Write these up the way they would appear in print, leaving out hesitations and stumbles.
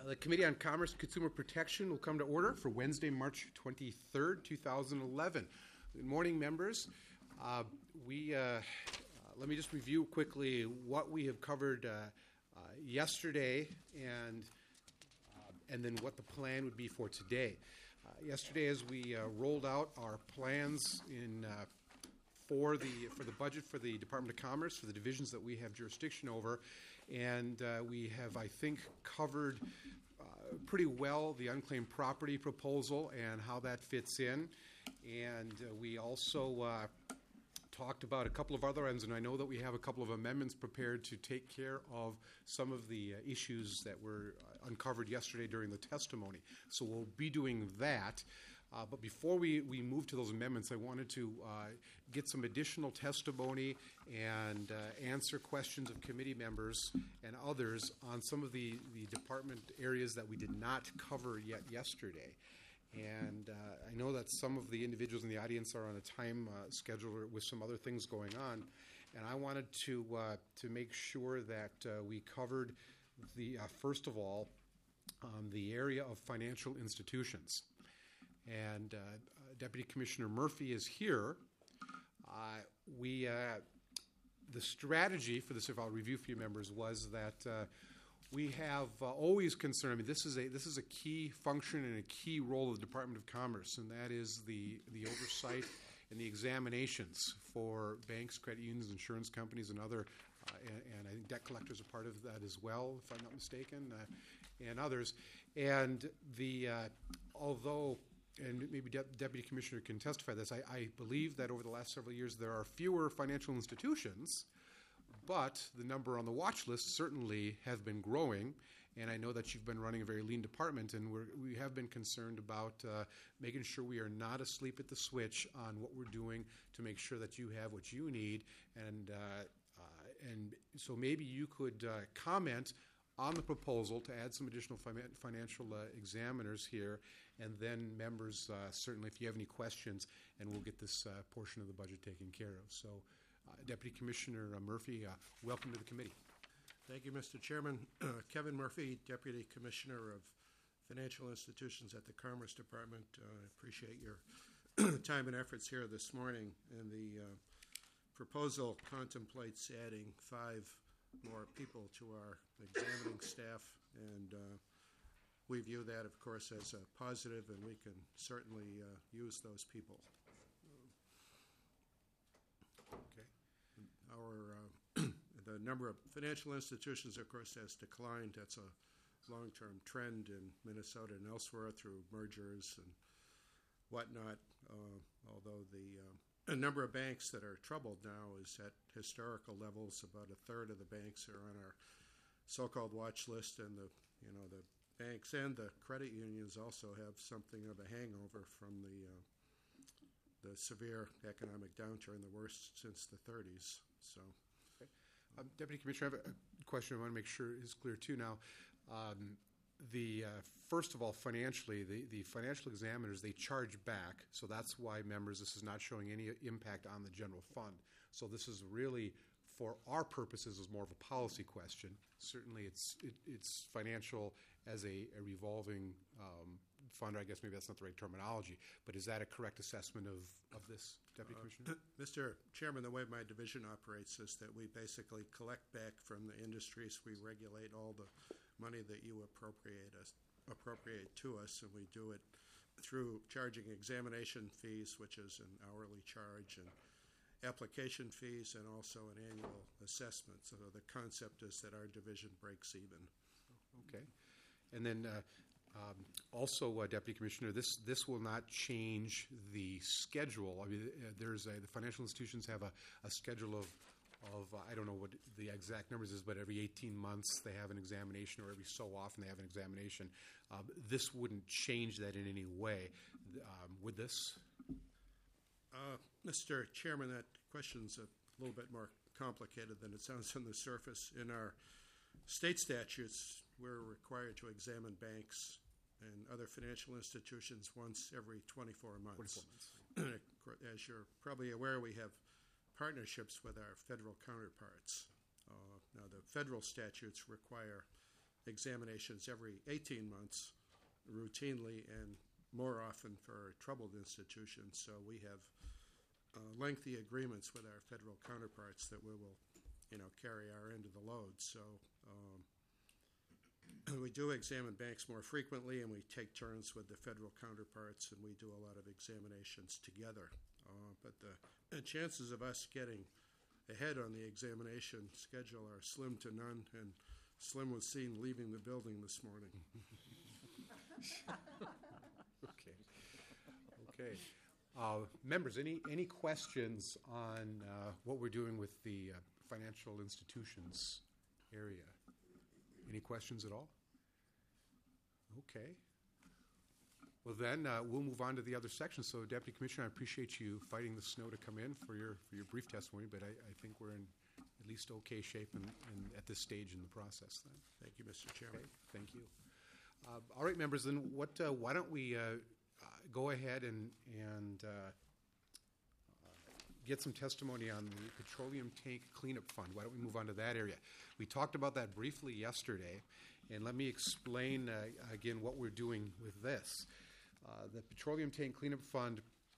The Committee on Commerce and Consumer Protection will come to order for Wednesday, March 23rd, 2011. Good morning, members. Let me just review quickly what we have covered yesterday and then what the plan would be for today. Yesterday, as we rolled out our plans for the budget for the Department of Commerce, for the divisions that we have jurisdiction over, and we have, I think, covered pretty well the unclaimed property proposal and how that fits in. And we also talked about a couple of other ends, and I know that we have a couple of amendments prepared to take care of some of the issues that were uncovered yesterday during the testimony. So we'll be doing that. But before we move to those amendments, I wanted to get some additional testimony and answer questions of committee members and others on some of the department areas that we did not cover yet yesterday. And I know that some of the individuals in the audience are on a time schedule with some other things going on, and I wanted to make sure that we covered the first of all the area of financial institutions. And Deputy Commissioner Murphy is here. The strategy for this, if I'll review for you members, was that we have always concerned. I mean, this is a key function and a key role of the Department of Commerce, and that is the oversight and the examinations for banks, credit unions, insurance companies, and other. And I think debt collectors are part of that as well, if I'm not mistaken, and others. And although. And maybe Deputy Commissioner can testify to this, I believe that over the last several years there are fewer financial institutions, but the number on the watch list certainly has been growing. And I know that you've been running a very lean department, and we have been concerned about making sure we are not asleep at the switch on what we're doing to make sure that you have what you need. And so maybe you could comment on the proposal to add some additional financial examiners here, and then members, certainly if you have any questions, and we'll get this portion of the budget taken care of. So, Deputy Commissioner Murphy, welcome to the committee. Thank you, Mr. Chairman. Kevin Murphy, Deputy Commissioner of Financial Institutions at the Commerce Department. I appreciate your time and efforts here this morning. And the proposal contemplates adding 5 more people to our examining staff, and we view that, of course, as a positive, and we can certainly use those people. Okay. The number of financial institutions, of course, has declined. That's a long-term trend in Minnesota and elsewhere through mergers and whatnot, although the number of banks that are troubled now is at historical levels. About a third of the banks are on our so-called watch list, and the banks and the credit unions also have something of a hangover from the severe economic downturn, the worst since the 30s. So, okay. Deputy Commissioner, I have a question I want to make sure is clear too now. First of all, financially, the financial examiners, they charge back, so that's why, members, this is not showing any impact on the general fund. So this is really, for our purposes, is more of a policy question. Certainly it's financial as a revolving fund. I guess maybe that's not the right terminology, but is that a correct assessment of this, Deputy Commissioner? Mr. Chairman, the way my division operates is that we basically collect back from the industries. We regulate all the money that you appropriate to us, and we do it through charging examination fees, which is an hourly charge, and application fees, and also an annual assessment. So the concept is that our division breaks even. Okay. And then also, Deputy Commissioner, this will not change the schedule. I mean, the financial institutions have a schedule of I don't know what the exact numbers is, but every 18 months they have an examination, or every so often they have an examination. This wouldn't change that in any way. Would this? Mr. Chairman, that question's a little bit more complicated than it sounds on the surface. In our state statutes, we're required to examine banks and other financial institutions once every 24 months. 24 months. As you're probably aware, we have partnerships with our federal counterparts. Now, the federal statutes require examinations every 18 months routinely and more often for troubled institutions. So we have lengthy agreements with our federal counterparts that we will, carry our end of the load. So we do examine banks more frequently, and we take turns with the federal counterparts, and we do a lot of examinations together. But the chances of us getting ahead on the examination schedule are slim to none, and Slim was seen leaving the building this morning. Okay. Members, any questions on what we're doing with the financial institutions area? Any questions at all? Okay. Well, then we'll move on to the other section. So, Deputy Commissioner, I appreciate you fighting the snow to come in for your brief testimony, but I think we're in at least okay shape and at this stage in the process. Then, Thank you, Mr. Chairman. okay, thank you. All right, members. Then, why don't we go ahead and get some testimony on the Petroleum Tank Cleanup Fund? Why don't we move on to that area? We talked about that briefly yesterday, and let me explain again what we're doing with this. The Petroleum Tank Cleanup Fund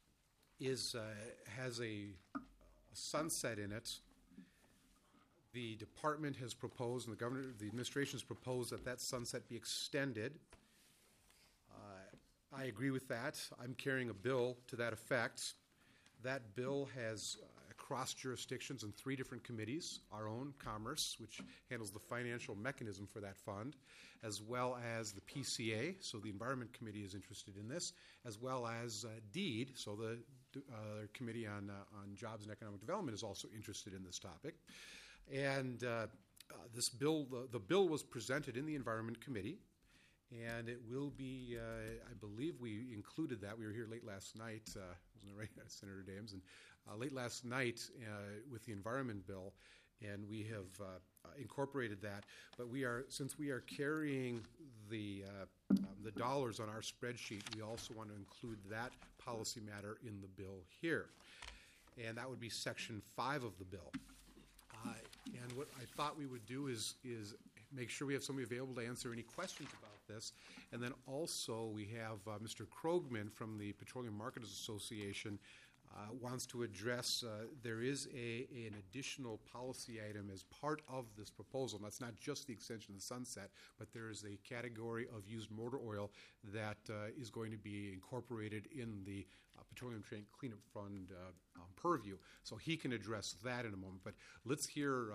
has a sunset in it. The department has proposed, and the administration has proposed that sunset be extended. I agree with that. I'm carrying a bill to that effect. That bill has cross jurisdictions in 3 different committees: our own, Commerce, which handles the financial mechanism for that fund, as well as the PCA, so the Environment Committee is interested in this, as well as DEED, so the Committee on Jobs and Economic Development is also interested in this topic. And this bill, the bill was presented in the Environment Committee, and it will be, I believe we included that. We were here late last night, wasn't it right, Senator Dames? And late last night with the Environment Bill, and we have incorporated that. But since we are carrying the dollars on our spreadsheet, we also want to include that policy matter in the bill here. And that would be Section 5 of the bill. And what I thought we would do is make sure we have somebody available to answer any questions about this. And then also we have Mr. Krogman from the Petroleum Marketers Association wants to address, there is an additional policy item as part of this proposal. And that's not just the extension of the sunset, but there is a category of used motor oil that is going to be incorporated in the Petroleum Tank Cleanup Fund purview. So he can address that in a moment. But let's hear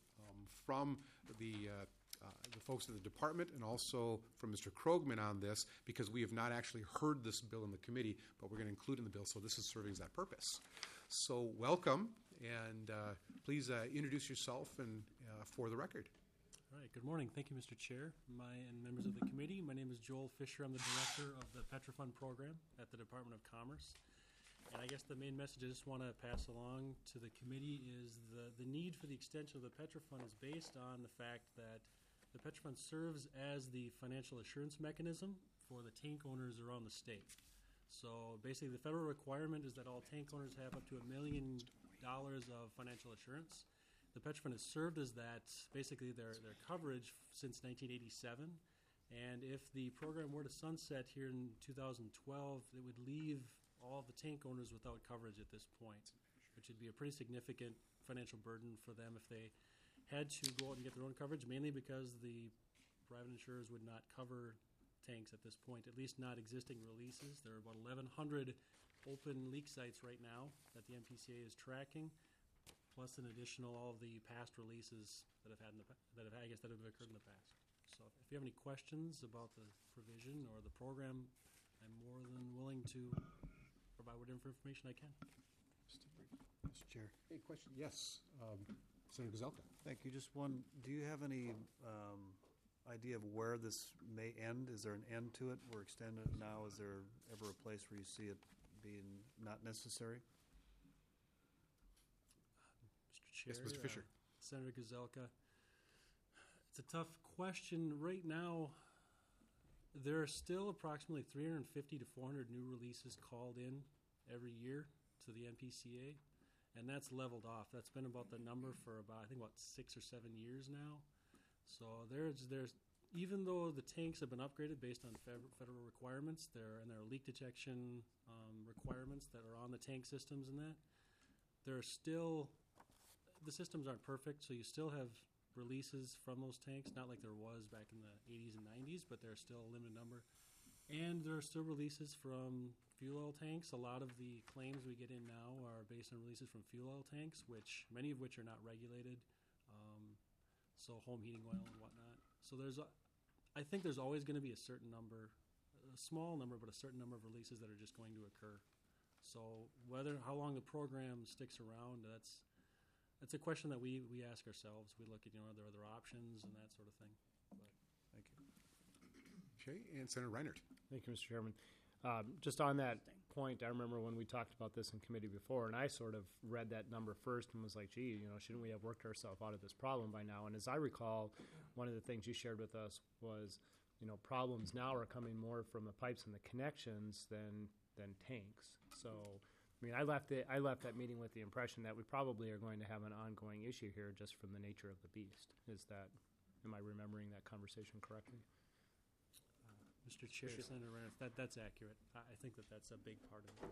from the folks at the department and also from Mr. Krogman on this, because we have not actually heard this bill in the committee, but we're going to include it in the bill, so this is serving as that purpose. So welcome, and please introduce yourself and for the record. All right, good morning. Thank you, Mr. Chair, and members of the committee. My name is Joel Fisher. I'm the director of the Petrofund program at the Department of Commerce. And I guess the main message I just want to pass along to the committee is the need for the extension of the Petrofund is based on the fact that the Petrofund serves as the financial assurance mechanism for the tank owners around the state. So basically the federal requirement is that all tank owners have up to $1 million of financial assurance. The Petrofund has served as that, basically their coverage since 1987. And if the program were to sunset here in 2012, it would leave all the tank owners without coverage at this point, which would be a pretty significant financial burden for them if they had to go out and get their own coverage, mainly because the private insurers would not cover tanks at this point, at least not existing releases. There are about 1,100 open leak sites right now that the MPCA is tracking, plus an additional all of the past releases that have occurred in the past. So if you have any questions about the provision or the program, I'm more than willing to provide whatever information I can. Mr. Chair. Hey, question? Yes, Senator Gazelka. Thank you. Just one, do you have any idea of where this may end? Is there an end to it? We're extending it now. Is there ever a place where you see it being not necessary? Mr. Chair. Yes, Mr. Fisher. Senator Gazelka. It's a tough question. Right now, there are still approximately 350 to 400 new releases called in every year to the NPCA, and that's leveled off. That's been about the number for about 6 or 7 years now. So there's even though the tanks have been upgraded based on federal requirements, there are leak detection requirements that are on the tank systems and that, there are still, the systems aren't perfect, so you still have releases from those tanks, not like there was back in the 80s and 90s, but there's still a limited number. And there are still releases from fuel oil tanks. A lot of the claims we get in now are based on releases from fuel oil tanks, many of which are not regulated, so home heating oil and whatnot. So I think there's always going to be a certain number, a small number, but a certain number of releases that are just going to occur. So how long the program sticks around, that's a question that we ask ourselves. We look at, are there other options and that sort of thing. But Thank you. Okay, and Senator Reinert. Thank you, Mr. Chairman. Just on that point, I remember when we talked about this in committee before, and I sort of read that number first and was like, gee, shouldn't we have worked ourselves out of this problem by now? And as I recall, one of the things you shared with us was, problems now are coming more from the pipes and the connections than tanks. So, I left that meeting with the impression that we probably are going to have an ongoing issue here just from the nature of the beast. Am I remembering that conversation correctly? Mr. Chair, Senator Reinert, that's accurate. I think that's a big part of it.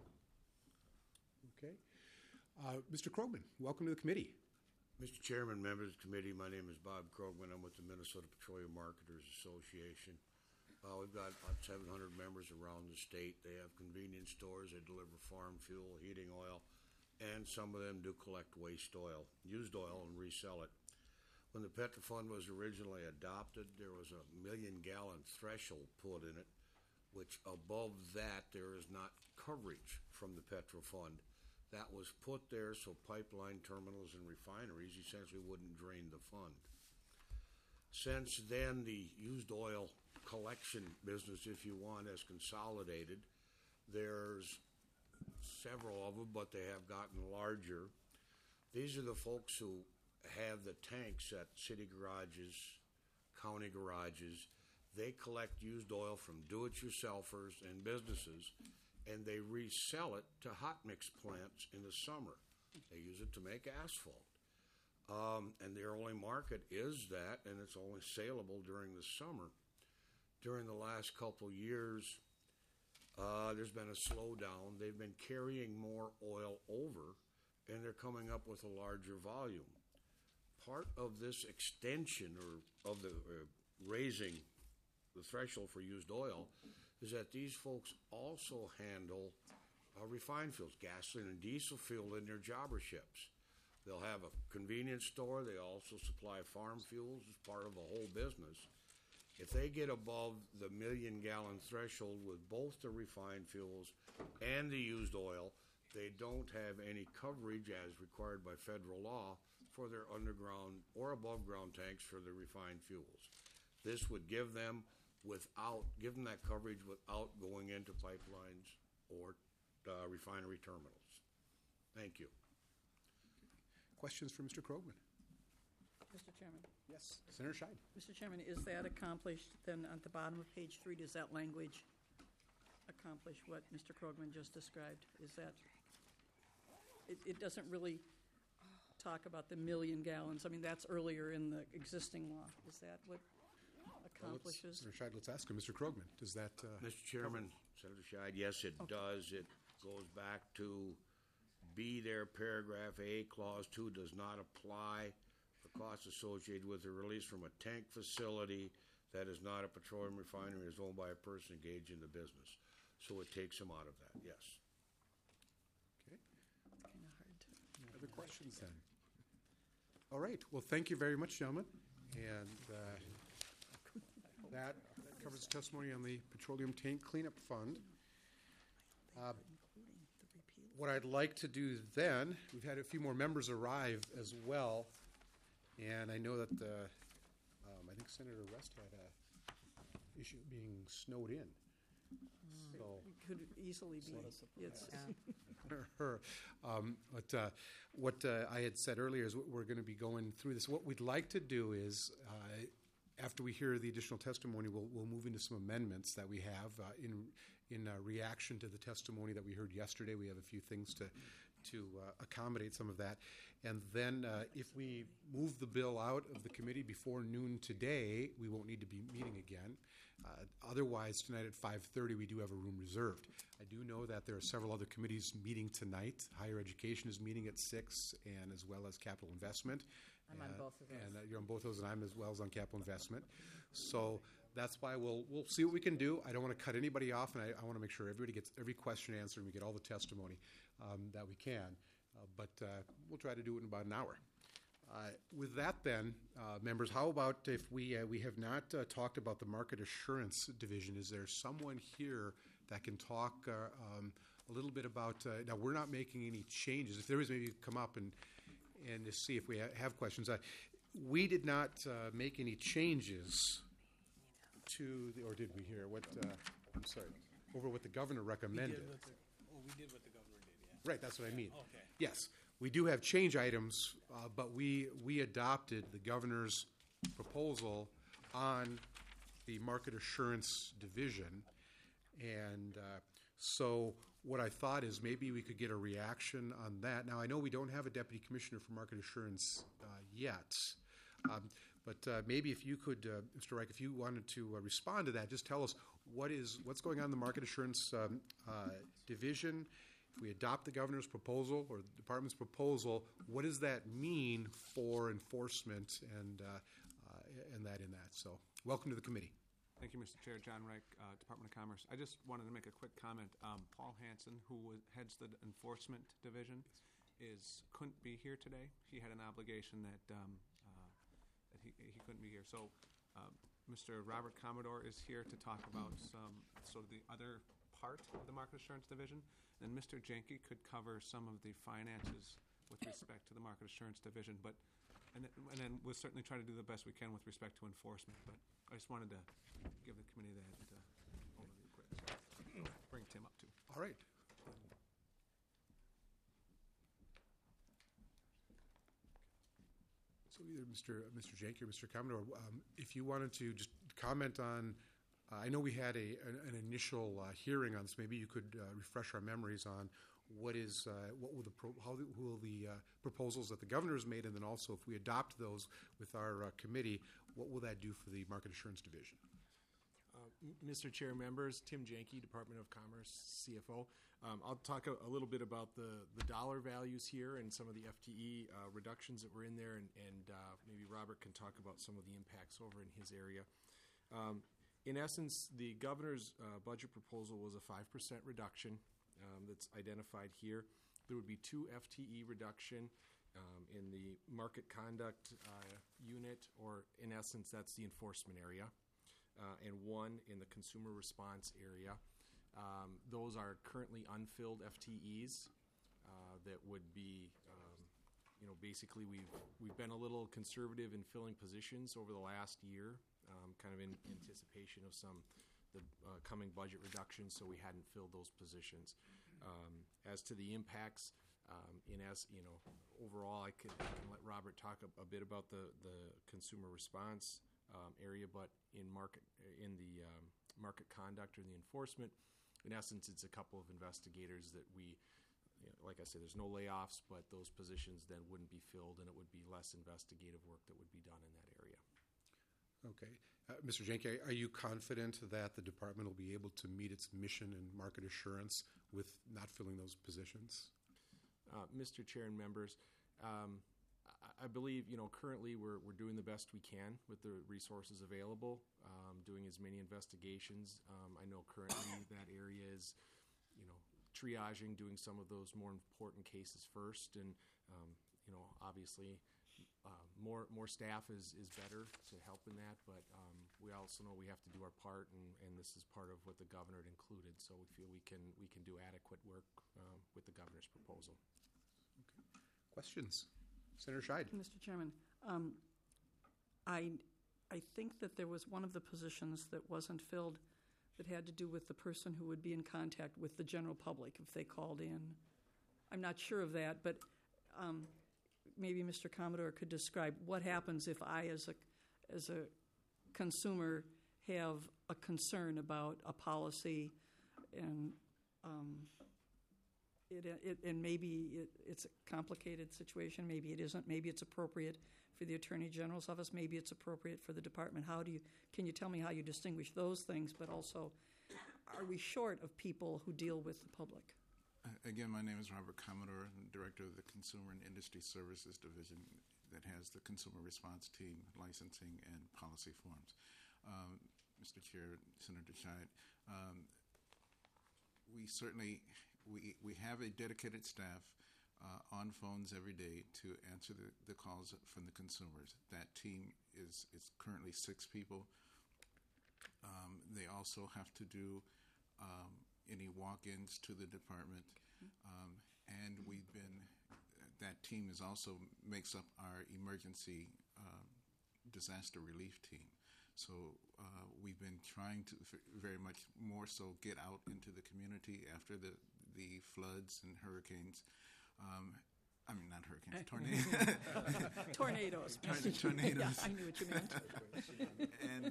Okay. Mr. Krogman, welcome to the committee. Mr. Chairman, members of the committee, my name is Bob Krogman. I'm with the Minnesota Petroleum Marketers Association. We've got about 700 members around the state. They have convenience stores. They deliver farm fuel, heating oil, and some of them do collect waste oil, used oil, and resell it. When the Petrofund was originally adopted, there was a 1 million gallon threshold put in it, which above that there is not coverage from the Petrofund. That was put there so pipeline terminals and refineries essentially wouldn't drain the fund. Since then, the used oil collection business, if you want, has consolidated. There's several of them, but they have gotten larger. These are the folks who have the tanks at city garages, county garages. They collect used oil from do-it-yourselfers and businesses, and they resell it to hot mix plants in the summer. They use it to make asphalt. And their only market is that, and it's only saleable during the summer. During the last couple years, there's been a slowdown. They've been carrying more oil over, and they're coming up with a larger volume. Part of this extension or of the raising the threshold for used oil is that these folks also handle refined fuels, gasoline and diesel fuel in their jobberships. They'll have a convenience store. They also supply farm fuels as part of a whole business. If they get above the 1 million gallon threshold with both the refined fuels and the used oil, they don't have any coverage as required by federal law for their underground or above ground tanks for the refined fuels. This would give them that coverage without going into pipelines or refinery terminals. Thank you. Questions for Mr. Krogman? Mr. Chairman. Yes. Senator Scheid. Mr. Chairman, is that accomplished then at the bottom of page 3? Does that language accomplish what Mr. Krogman just described? Is that, it doesn't really talk about the 1 million gallons. I mean, that's earlier in the existing law. Is that what accomplishes? Senator Scheid, let's ask him. Mr. Krogman, does that... Mr. Chairman, Senator Scheid, yes, it does. It goes back to B there, paragraph A, clause 2 does not apply. The costs associated with the release from a tank facility that is not a petroleum refinery is owned by a person engaged in the business. So it takes them out of that, yes. Okay. It's kind of hard to... Other questions then? All right. Well, thank you very much, gentlemen. And that covers the testimony on the Petroleum Tank Cleanup Fund. What I'd like to do then, we've had a few more members arrive as well, and I know that I think Senator Rust had a issue being snowed in. So It could easily be. It's, what I had said earlier is we're going to be going through this. What we'd like to do is, after we hear the additional testimony, we'll move into some amendments that we have in reaction to the testimony that we heard yesterday. We have a few things to accommodate some of that. And then if we move the bill out of the committee before noon today, we won't need to be meeting again. Otherwise, tonight at 5:30, we do have a room reserved. I do know that there are several other committees meeting tonight. Higher Education is meeting at 6, and as well as Capital Investment. I'm on both of those. And you're on both those, and I'm as well as on Capital Investment. So that's why we'll see what we can do. I don't want to cut anybody off, and I want to make sure everybody gets every question answered and we get all the testimony that we can. But we'll try to do it in about an hour. With that then, members, how about if we have not talked about the Market Assurance Division. Is there someone here that can talk a little bit about, now we're not making any changes. If there is, maybe come up and just see if we have questions. We did not make any changes to, or did we here? What, I'm sorry, over what the governor recommended. We did what the governor did, yeah. Right, that's what I mean. Okay. Yes, we do have change items, but we adopted the governor's proposal on the Market Assurance Division. And so what I thought is maybe we could get a reaction on that. Now, I know we don't have a deputy commissioner for market assurance yet, but maybe if you could, Mr. Reich, if you wanted to respond to that, just tell us what's going on in the Market Assurance Division. If we adopt the governor's proposal or the department's proposal, what does that mean for enforcement and that in that? So, welcome to the committee. Thank you, Mr. Chair. John Reich, Department of Commerce. I just wanted to make a quick comment. Paul Hansen, who heads the Enforcement Division, couldn't be here today. He had an obligation that he couldn't be here. So Mr. Robert Commodore is here to talk about sort of the other part of the Market Assurance Division. And Mr. Jenke could cover some of the finances with respect to the Market Assurance Division. And then we'll certainly try to do the best we can with respect to enforcement. But I just wanted to give the committee that overview quick. So bring Tim up too. All right. So either Mr. Jenke or Mr. Commodore, if you wanted to just comment on, I know we had an initial hearing on this. Maybe you could refresh our memories on how will the proposals that the governor has made, and then also if we adopt those with our committee, what will that do for the Market Assurance Division? Mr. Chair, members, Tim Jenke, Department of Commerce, CFO. I'll talk a little bit about the dollar values here and some of the FTE reductions that were in there, and maybe Robert can talk about some of the impacts over in his area. In essence, the governor's budget proposal was a 5% reduction that's identified here. There would be 2 FTE reduction in the market conduct unit, or in essence, that's the enforcement area, and 1 in the consumer response area. Those are currently unfilled FTEs that would be, basically we've been a little conservative in filling positions over the last year, kind of in anticipation of the coming budget reductions, so we hadn't filled those positions. As to the impacts, overall, I can let Robert talk a bit about the consumer response area, but in the market conduct or the enforcement, in essence, it's a couple of investigators that like I said, there's no layoffs, but those positions then wouldn't be filled, and it would be less investigative work that would be done in that area. Okay. Mr. Jenke, are you confident that the department will be able to meet its mission in market assurance with not filling those positions? Mr. Chair and members, I believe, currently we're doing the best we can with the resources available, doing as many investigations. I know currently that area is, triaging, doing some of those more important cases first, and, obviously more staff is better to help in that, but we also know we have to do our part, and this is part of what the governor had included, so we feel we can do adequate work with the governor's proposal. Okay. Questions? Senator Scheid. Mr. Chairman, I think that there was one of the positions that wasn't filled that had to do with the person who would be in contact with the general public if they called in. I'm not sure of that, but maybe Mr. Commodore could describe what happens if I, as a consumer, have a concern about a policy, and and maybe it's a complicated situation, maybe it isn't, maybe it's appropriate for the Attorney General's office, maybe it's appropriate for the department. Can you tell me how you distinguish those things, but also, are we short of people who deal with the public? Again, my name is Robert Commodore. I'm Director of the Consumer and Industry Services Division that has the Consumer Response Team, licensing, and policy forms. Mr. Chair, Senator Scheid, we certainly we have a dedicated staff on phones every day to answer the calls from the consumers. That team is currently 6 people. They also have to do any walk-ins to the department, and that team is also makes up our emergency disaster relief team. So we've been trying to very much more so get out into the community after the floods and hurricanes. I mean, not hurricanes, tornadoes. Tornadoes. Yeah, I knew what you meant. And,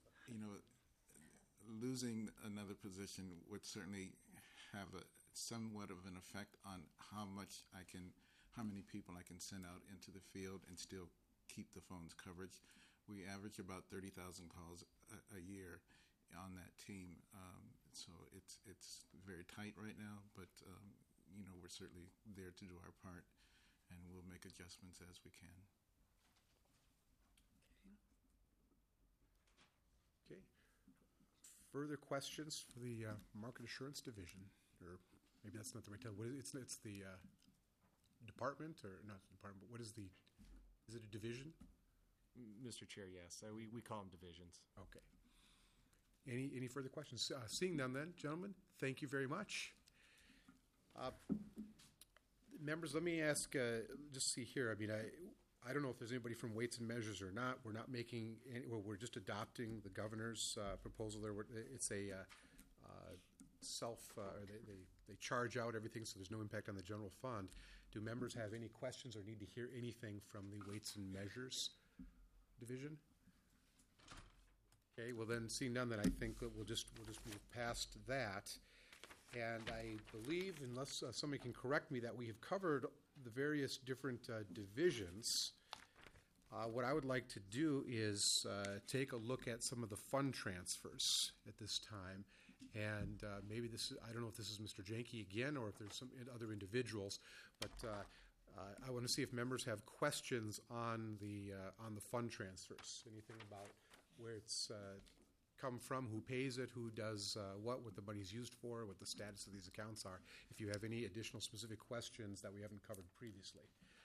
losing another position would certainly have somewhat of an effect on how many people I can send out into the field and still keep the phone's coverage. We average about 30,000 calls a year on that team, so it's very tight right now. But we're certainly there to do our part, and we'll make adjustments as we can. Okay. Further questions for the Market Assurance Division, or maybe that's not the right title. It's the department, or not the department? But what is it a division? Mr. Chair, yes. We call them divisions. Okay. Any further questions? Seeing none, then, gentlemen, thank you very much. Members, let me ask. Just see here. I mean, I don't know if there's anybody from Weights and Measures or not. We're not making any. Well, we're just adopting the governor's proposal. There, it's a they charge out everything, so there's no impact on the general fund. Do members have any questions or need to hear anything from the Weights and Measures Division? Okay, well then, seeing none, then I think that we'll just move past that. And I believe, unless somebody can correct me, that we have covered the various different divisions. What I would like to do is take a look at some of the fund transfers at this time. And maybe I don't know if this is Mr. Janke again or if there's some other individuals, but I want to see if members have questions on the fund transfers. Anything about where it's come from, who pays it, who does what the money's used for, what the status of these accounts are, if you have any additional specific questions that we haven't covered previously.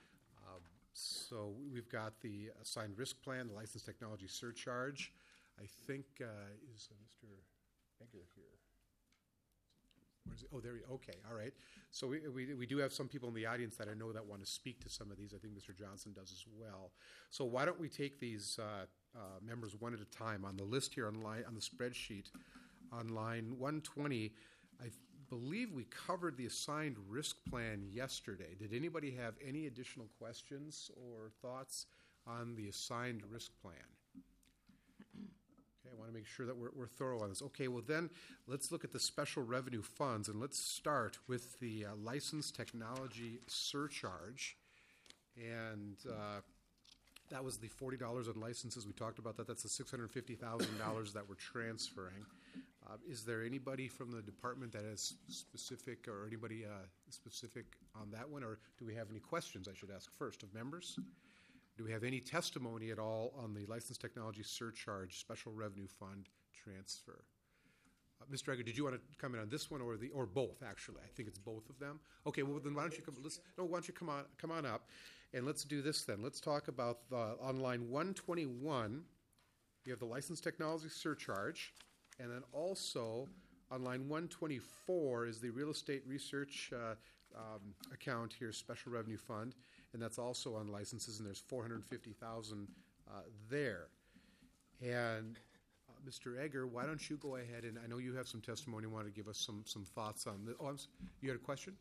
So we've got the assigned risk plan, the license technology surcharge. I think is Mr. Egger here. Where is it? Oh, there he. Okay, all right. So we do have some people in the audience that I know that want to speak to some of these. I think Mr. Johnson does as well. So why don't we take these members one at a time? On the list here on the spreadsheet, on line 120, I believe we covered the assigned risk plan yesterday. Did anybody have any additional questions or thoughts on the assigned risk plan? Okay, I want to make sure that we're thorough on this. Okay, well then, let's look at the special revenue funds, and let's start with the license technology surcharge. And that was the $40 on licenses. We talked about that. That's the $650,000 that we're transferring. Is there anybody from the department that has specific, or anybody specific on that one? Or do we have any questions, I should ask first, of members? Do we have any testimony at all on the license technology surcharge special revenue fund transfer? Mr. Egger, did you want to comment on this one or both? Actually, I think it's both of them. Okay, well then why don't you come on up, and let's do this then. Let's talk about on line 121. You have the license technology surcharge, and then also on line 124 is the real estate research account here, special revenue fund, and that's also on licenses, and there's $450,000 there. And Mr. Egger, why don't you go ahead, and I know you have some testimony, want to give us some thoughts on this. Oh, you had a question?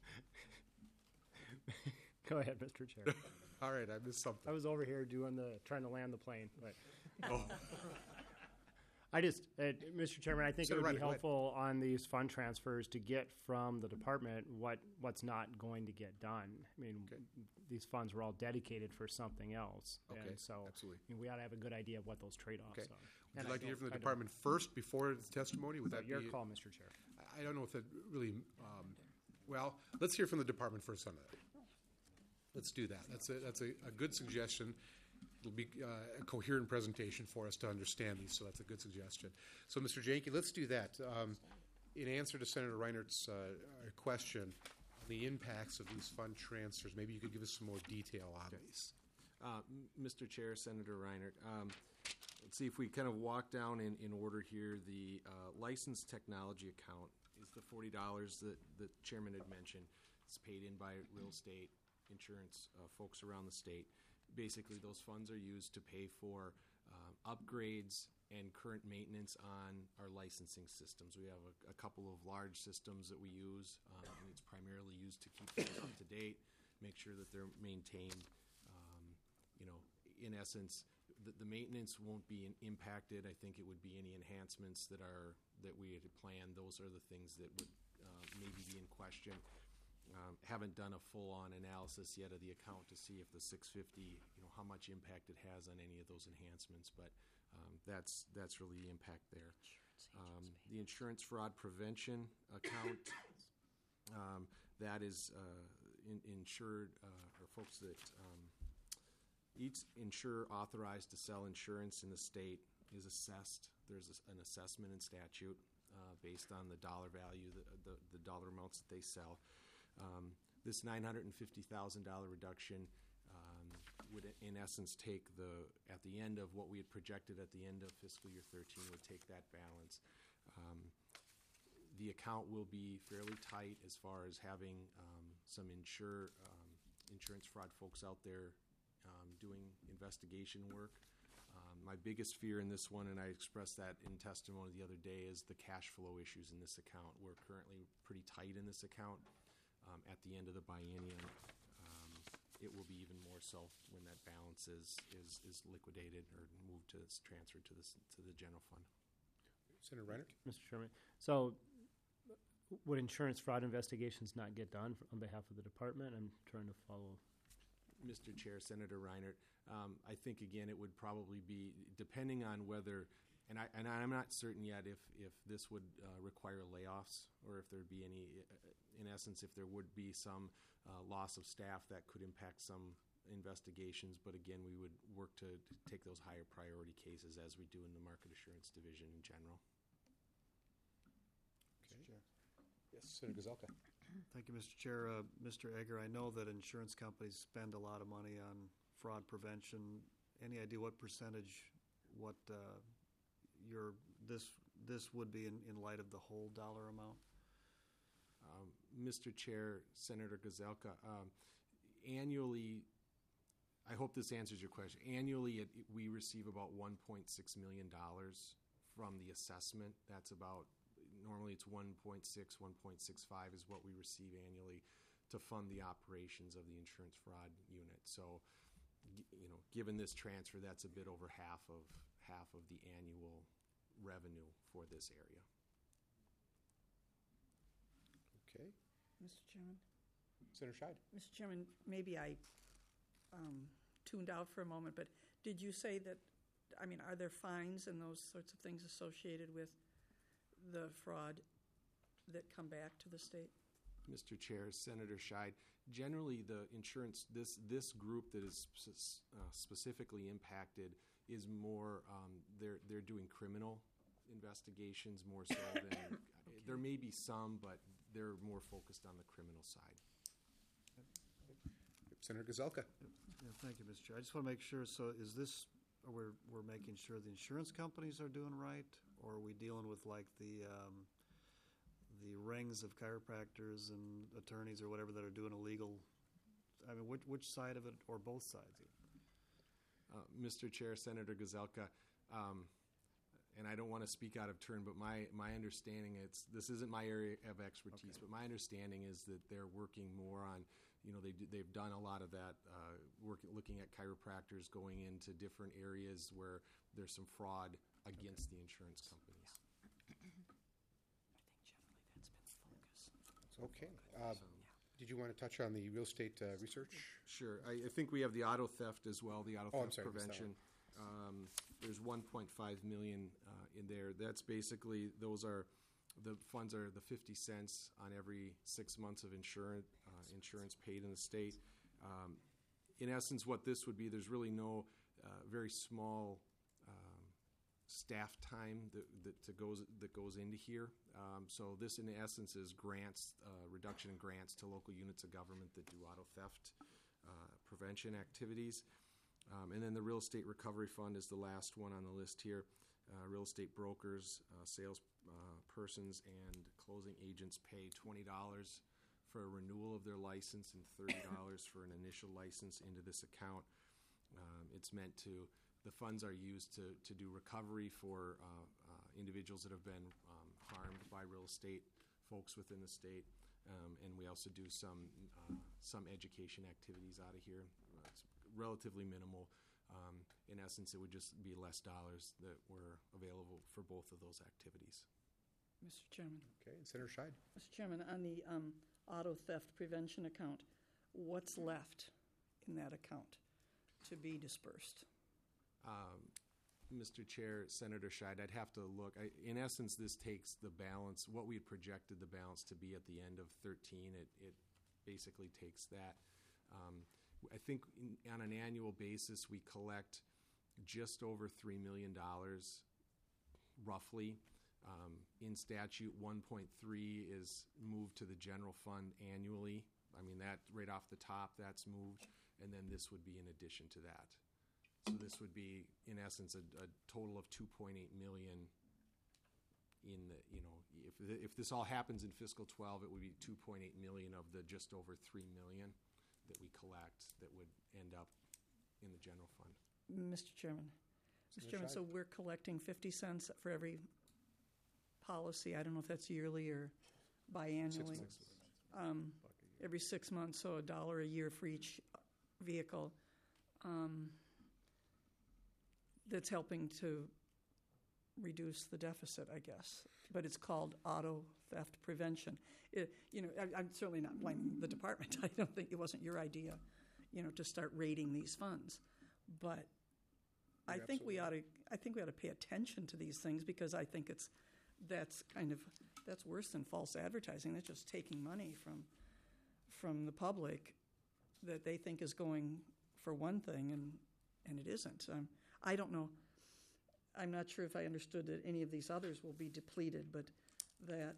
Go ahead, Mr. Chair. All right, I missed something. I was over here trying to land the plane, but I just, Mr. Chairman, I think it Senator would be Reiner, go ahead. helpful on these fund transfers to get from the department what's not going to get done. I mean, these funds were all dedicated for something else. Okay, And so, absolutely. I mean, we ought to have a good idea of what those trade-offs Okay. are. Would And you I like to hear don't- from the I don't- department first before the testimony? Would So that your be? call, Mr. Chair. I don't know if that really, well, let's hear from the department first on that. Let's do that. That's a good suggestion. It'll be a coherent presentation for us to understand these, so that's a good suggestion. So, Mr. Janke, let's do that. In answer to Senator Reinert's question, the impacts of these fund transfers, maybe you could give us some more detail on these. Mr. Chair, Senator Reinert, let's see if we kind of walk down in order here. The licensed technology account is the $40 that the chairman had mentioned. It's paid in by real estate insurance folks around the state. Basically, those funds are used to pay for upgrades and current maintenance on our licensing systems. We have a couple of large systems that we use, and it's primarily used to keep things up to date, make sure that they're maintained. In essence, the maintenance won't be impacted. I think it would be any enhancements that we had planned. Those are the things that would maybe be in question. Haven't done a full-on analysis yet of the account to see if the 650, how much impact it has on any of those enhancements, but that's really the impact there. The insurance fraud prevention account, that is insured, or folks that each insurer authorized to sell insurance in the state is assessed. There's an assessment in statute based on the dollar value, the dollar amounts that they sell. This $950,000 reduction would, in essence, take at the end of what we had projected at the end of fiscal year 13, would take that balance. The account will be fairly tight as far as having some insurance fraud folks out there doing investigation work. My biggest fear in this one, and I expressed that in testimony the other day, is the cash flow issues in this account. We're currently pretty tight in this account. At the end of the biennium, it will be even more so when that balance is liquidated or moved to transferred to the general fund. Senator Reinert? Mr. Chairman, so would insurance fraud investigations not get done on behalf of the department? I'm trying to follow. Mr. Chair, Senator Reinert, I think, again, it would probably be, depending on whether, and I'm not certain yet if this would require layoffs or if there'd be any, in essence, if there would be some loss of staff that could impact some investigations. But again, we would work to take those higher priority cases as we do in the Market Assurance Division in general. Okay. Yes, Senator Gazelka. Thank you, Mr. Chair. Mr. Egger, I know that insurance companies spend a lot of money on fraud prevention. Any idea what percentage, this would be in light of the whole dollar amount? Mr. Chair, Senator Gazelka, annually, I hope this answers your question. Annually, we receive about $1.6 million from the assessment. That's about, normally it's 1.6, 1.65 is what we receive annually to fund the operations of the insurance fraud unit. So, given this transfer, that's a bit over half of the annual revenue for this area. Okay. Mr. Chairman? Senator Scheid? Mr. Chairman, maybe I tuned out for a moment, but did you say that, are there fines and those sorts of things associated with the fraud that come back to the state? Mr. Chair, Senator Scheid, generally the insurance, this group that is specifically impacted is more, they're doing criminal investigations more so than, there may be some, but they're more focused on the criminal side. Senator Gazelka? Yeah, thank you, Mr. Chair. I just want to make sure, so is this, we're making sure the insurance companies are doing right, or are we dealing with like the rings of chiropractors and attorneys or whatever that are doing illegal, which side of it, or both sides? Mr. Chair, Senator Gazelka, and I don't want to speak out of turn, but my understanding, this isn't my area of expertise, Okay. but my understanding is that they're working more on, they've done a lot of that work, looking at chiropractors going into different areas where there's some fraud against the insurance companies. Okay. Did you want to touch on the real estate research? Sure. I think we have the auto theft as well, the auto Oh, I'm theft sorry, I missed that prevention. There's 1.5 million in there. That's basically, the funds are the 50 cents on every 6 months of insurance paid in the state. In essence, what this would be, there's really no very small staff time that goes into here. So this, in essence, is grants, reduction in grants to local units of government that do auto theft prevention activities. And then the Real Estate Recovery Fund is the last one on the list here. Real estate brokers, sales persons, and closing agents pay $20 for a renewal of their license and $30 for an initial license into this account. It's meant to, the funds are used to do recovery for individuals that have been harmed by real estate folks within the state. And we also do some education activities out of here. It's relatively minimal. In essence, it would just be less dollars that were available for both of those activities. Mr. Chairman. Okay, and Senator Scheid. Mr. Chairman, on the auto theft prevention account, what's left in that account to be dispersed? Mr. Chair, Senator Scheid, I'd have to look. In essence, this takes the balance, what we had projected the balance to be at the end of 13. It basically takes that. I think on an annual basis, we collect just over $3 million, roughly. In statute, 1.3 is moved to the general fund annually. I mean, that right off the top, that's moved, and then this would be in addition to that. So this would be, in essence, a total of $2.8 million. In the, if this all happens in fiscal 12, it would be $2.8 million of the just over $3 million that we collect that would end up in the general fund. Mr. Chairman. Mr. Chairman, so we're collecting 50 cents for every policy. I don't know if that's yearly or biannually. Every 6 months, so $1 a year for each vehicle. That's helping to reduce the deficit, I guess. But it's called auto theft prevention. I'm certainly not blaming the department. I don't think it wasn't your idea, to start raiding these funds. But I think we ought to pay attention to these things, because I think that's worse than false advertising. That's just taking money from the public that they think is going for one thing and it isn't. I don't know. I'm not sure if I understood that any of these others will be depleted, but that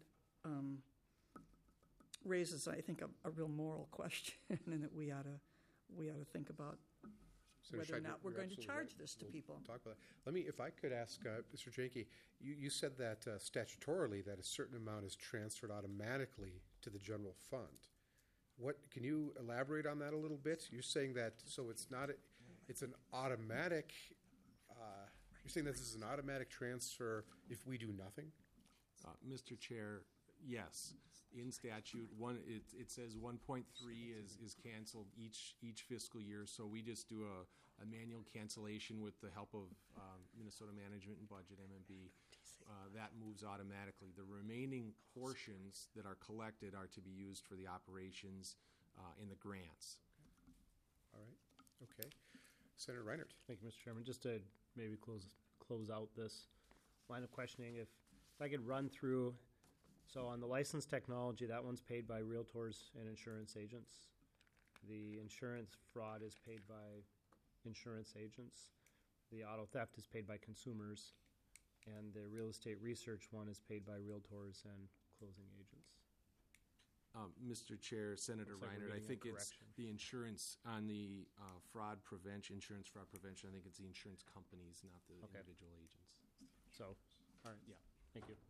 raises, I think, a real moral question, and that we ought to think about whether or not we're going to charge this to people. Talk about that. Let me, if I could ask Mr. Janke, you said that statutorily that a certain amount is transferred automatically to the general fund. Can you elaborate on that a little bit? You're saying that, so it's an automatic. You're saying this is an automatic transfer if we do nothing? Mr. Chair, yes. In statute, it says 1.3 is canceled each fiscal year, so we just do a manual cancellation with the help of Minnesota Management and Budget, MMB. That moves automatically. The remaining portions that are collected are to be used for the operations and the grants. All right. Okay. Senator Reinert. Thank you, Mr. Chairman. Just to maybe close out this line of questioning, if I could run through. So on the licensed technology, that one's paid by realtors and insurance agents. The insurance fraud is paid by insurance agents. The auto theft is paid by consumers. And the real estate research one is paid by realtors and closing agents. Mr. Chair, Senator Looks like we're Reinert, I getting think a it's correction. the insurance on the insurance fraud prevention. I think it's the insurance companies, not the individual agents. So, all right, yeah, thank you.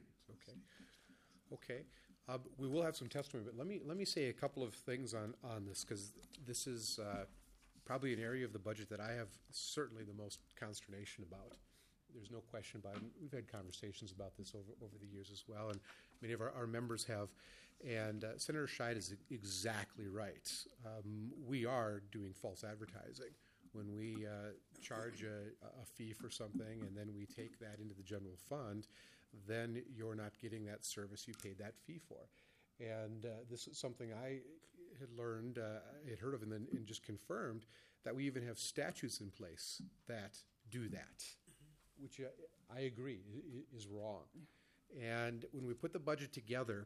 Okay. We will have some testimony, but let me say a couple of things on this, because this is probably an area of the budget that I have certainly the most consternation about. There's no question about it. We've had conversations about this over the years as well, and many of our members have. And Senator Scheid is exactly right. We are doing false advertising. when we charge a fee for something and then we take that into the general fund, then you're not getting that service you paid that fee for. And this is something I had learned, had heard of, and then and just confirmed that we even have statutes in place that do that, which I agree is wrong. And when we put the budget together,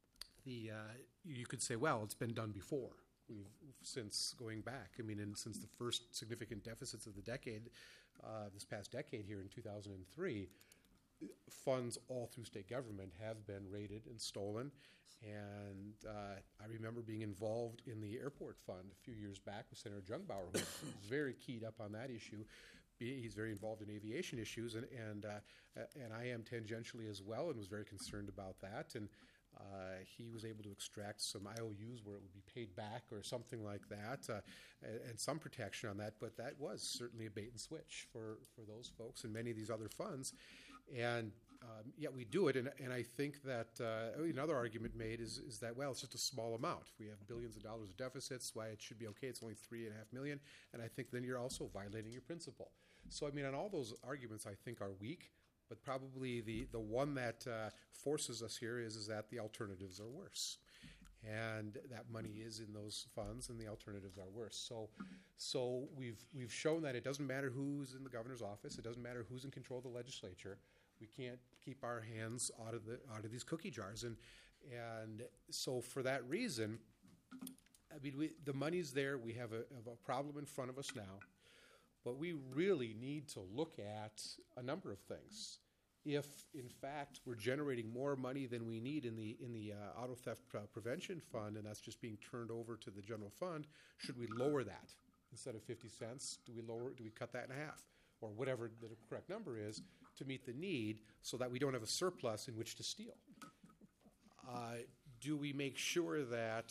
you could say, well, it's been done before. Since going back, I mean, and since the first significant deficits of the decade, this past decade here in 2003, funds all through state government have been raided and stolen. And I remember being involved in the airport fund a few years back with Senator Jungbauer, who was very keyed up on that issue. He's very involved in aviation issues, and I am tangentially as well, and was very concerned about that. And he was able to extract some IOUs where it would be paid back or something like that, and some protection on that. But that was certainly a bait and switch for those folks and many of these other funds. And yet we do it, and I think that another argument made is that, well, it's just a small amount. If we have billions of dollars of deficits, why it should be okay, it's only $3.5 million, and I think then you're also violating your principle. So, I mean, on all those arguments I think are weak, but probably the one that forces us here is that the alternatives are worse. And that money is in those funds, and the alternatives are worse. So we've shown that it doesn't matter who's in the governor's office. It doesn't matter who's in control of the legislature. We can't keep our hands out of these cookie jars. And so for that reason, I mean, the money's there. We have a problem in front of us now. But we really need to look at a number of things. If, in fact, we're generating more money than we need in the auto theft prevention fund, and that's just being turned over to the general fund, should we lower that? Instead of 50 cents, do we cut that in half? Or whatever the correct number is to meet the need so that we don't have a surplus in which to steal? Do we make sure that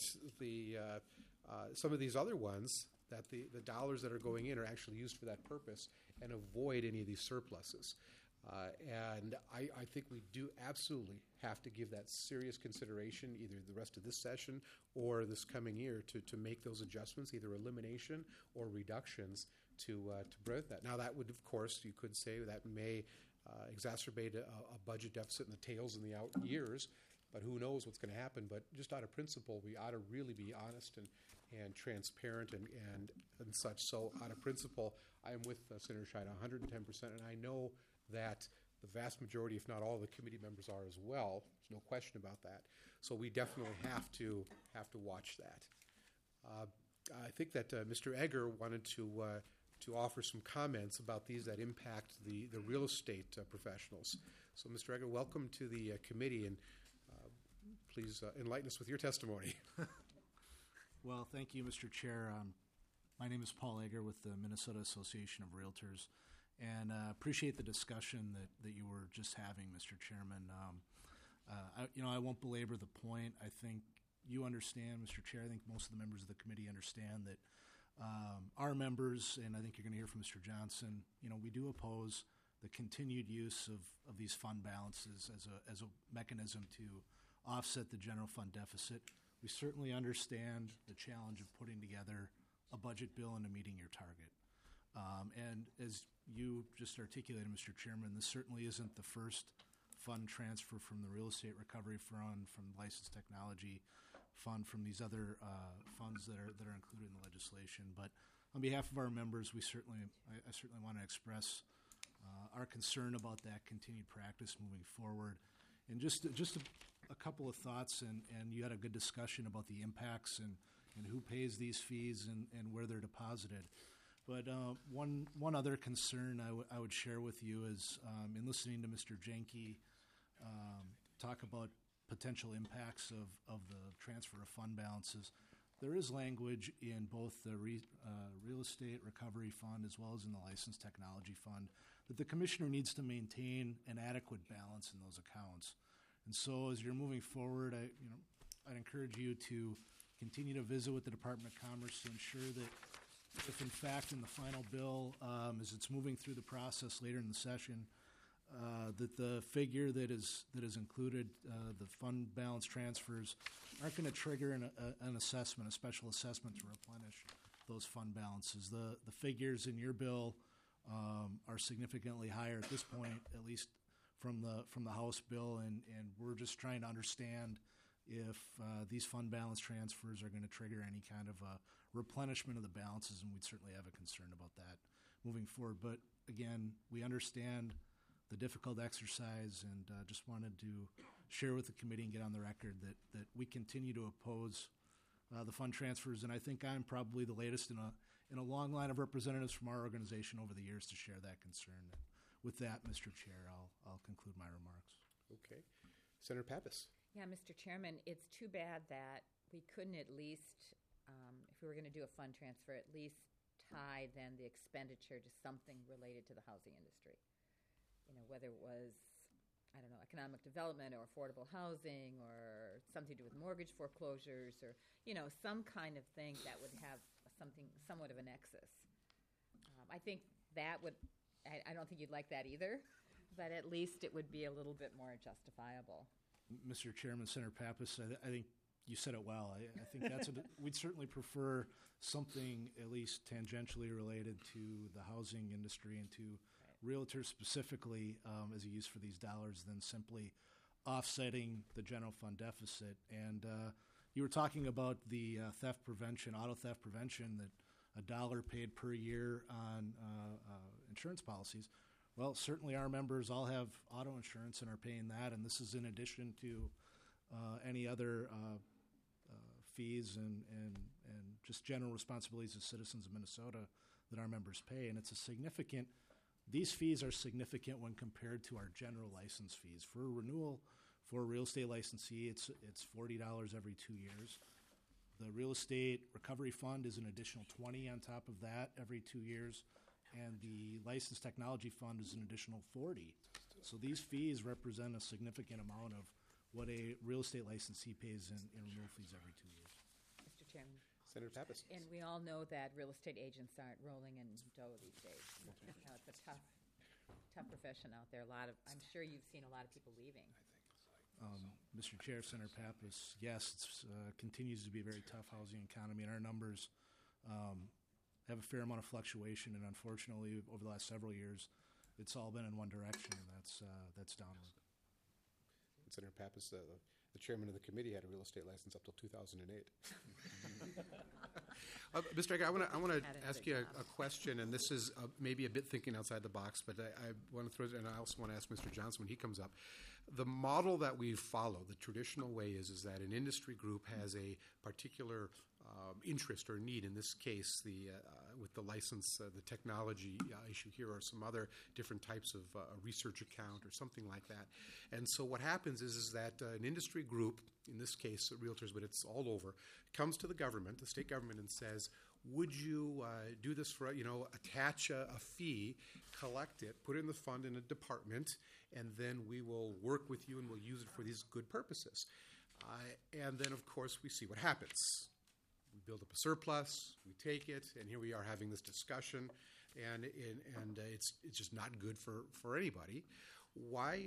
some of these other ones, that the dollars that are going in are actually used for that purpose and avoid any of these surpluses? And I think we do absolutely have to give that serious consideration, either the rest of this session or this coming year, to make those adjustments, either elimination or reductions to prevent that. Now, that would, of course, you could say that may exacerbate a budget deficit in the tails in the out years, but who knows what's going to happen. But just out of principle, we ought to really be honest and transparent and such. So out of principle, I am with Senator Scheid 110%, and I know that the vast majority, if not all, of the committee members are as well. There's no question about that. So we definitely have to watch that. I think that Mr. Egger wanted to offer some comments about these that impact the real estate professionals. So, Mr. Egger, welcome to the committee, and please enlighten us with your testimony. Well, thank you, Mr. Chair. My name is Paul Egger with the Minnesota Association of Realtors, and appreciate the discussion that you were just having, Mr. Chairman. I won't belabor the point. I think you understand, Mr. Chair. I think most of the members of the committee understand that our members, and I think you're going to hear from Mr. Johnson, we do oppose the continued use of these fund balances as a mechanism to offset the general fund deficit. We certainly understand the challenge of putting together a budget bill and meeting your target. And as you just articulated, Mr. Chairman, this certainly isn't the first fund transfer from the Real Estate Recovery Fund, from the Licensed Technology Fund, from these other funds that are included in the legislation. But on behalf of our members, I certainly want to express our concern about that continued practice moving forward. And just a couple of thoughts, and you had a good discussion about the impacts and who pays these fees and where they're deposited. But one other concern I would share with you is in listening to Mr. Jenke talk about potential impacts of the transfer of fund balances, there is language in both the Real Estate Recovery Fund as well as in the Licensed Technology Fund that the commissioner needs to maintain an adequate balance in those accounts. And so as you're moving forward, I'd encourage you to continue to visit with the Department of Commerce to ensure that if in fact in the final bill, as it's moving through the process later in the session, that the figure that is included, the fund balance transfers, aren't going to trigger an assessment, a special assessment to replenish those fund balances. The figures in your bill are significantly higher at this point, at least from the House bill, and we're just trying to understand if these fund balance transfers are going to trigger any kind of replenishment of the balances, and we'd certainly have a concern about that moving forward. But again, we understand the difficult exercise, and just wanted to share with the committee and get on the record that we continue to oppose the fund transfers, and I think I'm probably the latest in a long line of representatives from our organization over the years to share that concern. And with that, Mr. Chair, I'll conclude my remarks. Okay. Senator Pappas. Yeah, Mr. Chairman, it's too bad that we couldn't at least, if we were going to do a fund transfer, at least tie then the expenditure to something related to the housing industry. You know, whether it was, I don't know, economic development or affordable housing or something to do with mortgage foreclosures or, you know, some kind of thing that would have something, somewhat of a nexus. I think that would, I don't think you'd like that either, but at least it would be a little bit more justifiable. Mr. Chairman, Senator Pappas, I think you said it well. I think that's we'd certainly prefer something at least tangentially related to the housing industry and to realtors specifically as a use for these dollars than simply offsetting the general fund deficit. And you were talking about the theft prevention, auto theft prevention, that $1 paid per year on insurance policies. Well, certainly our members all have auto insurance and are paying that, and this is in addition to any other fees and just general responsibilities as citizens of Minnesota that our members pay. And it's a significant, these fees are significant when compared to our general license fees. For a renewal for a real estate licensee, it's $40 every 2 years. The Real Estate Recovery Fund is an additional $20 on top of that every 2 years. And the License Technology Fund is an additional $40. So these fees represent a significant amount of what a real estate licensee pays in renewal fees every 2 years. Mr. Chairman. Senator Pappas. And we all know that real estate agents aren't rolling in dough these days. You know, it's a tough profession out there. I'm sure you've seen a lot of people leaving. Mr. Chair, Senator Pappas, yes, it continues to be a very tough housing economy, and our numbers have a fair amount of fluctuation, and unfortunately, over the last several years, it's all been in one direction, and that's downward. And Senator Pappas, the chairman of the committee, had a real estate license up till 2008. Mr. Egger, I want to ask you a question, and this is maybe a bit thinking outside the box, but I want to throw it, and I also want to ask Mr. Johnson when he comes up. The model that we follow, the traditional way is that an industry group has a particular interest or need. In this case, with the license, the technology issue here, or some other different types of research account or something like that. And so what happens is that an industry group, in this case realtors, but it's all over, comes to the government, the state government, and says, would you do this for, attach a fee, collect it, put it in the fund in a department, and then we will work with you and we'll use it for these good purposes. And then, of course, we see what happens. We build up a surplus, we take it, and here we are having this discussion, and it's just not good for anybody. Why,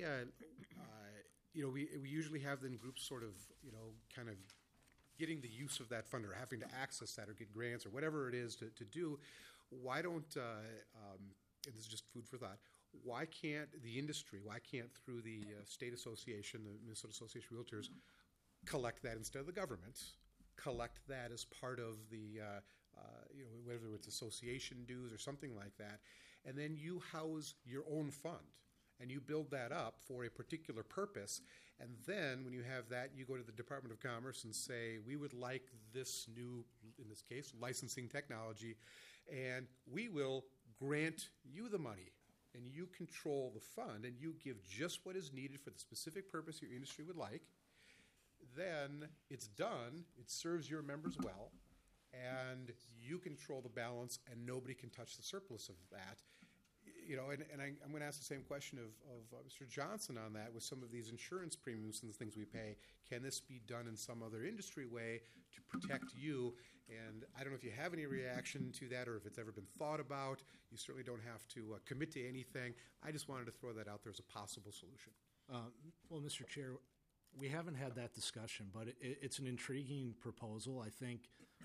we usually have then groups sort of, kind of getting the use of that fund or having to access that or get grants or whatever it is to do. Why don't, and this is just food for thought, why can't the industry, through the state association, the Minnesota Association of Realtors, collect that instead of the government, collect that as part of the, whether it's association dues or something like that, and then you house your own fund, and you build that up for a particular purpose, and then when you have that, you go to the Department of Commerce and say, we would like this new, in this case, licensing technology, and we will grant you the money, and you control the fund, and you give just what is needed for the specific purpose your industry would like. Then it's done, it serves your members well, and you control the balance, and nobody can touch the surplus of that. I'm going to ask the same question of Mr. Johnson on that with some of these insurance premiums and the things we pay. Can this be done in some other industry way to protect you? And I don't know if you have any reaction to that or if it's ever been thought about. You certainly don't have to commit to anything. I just wanted to throw that out there as a possible solution. Well, Mr. Chair, we haven't had that discussion, but it's an intriguing proposal. I think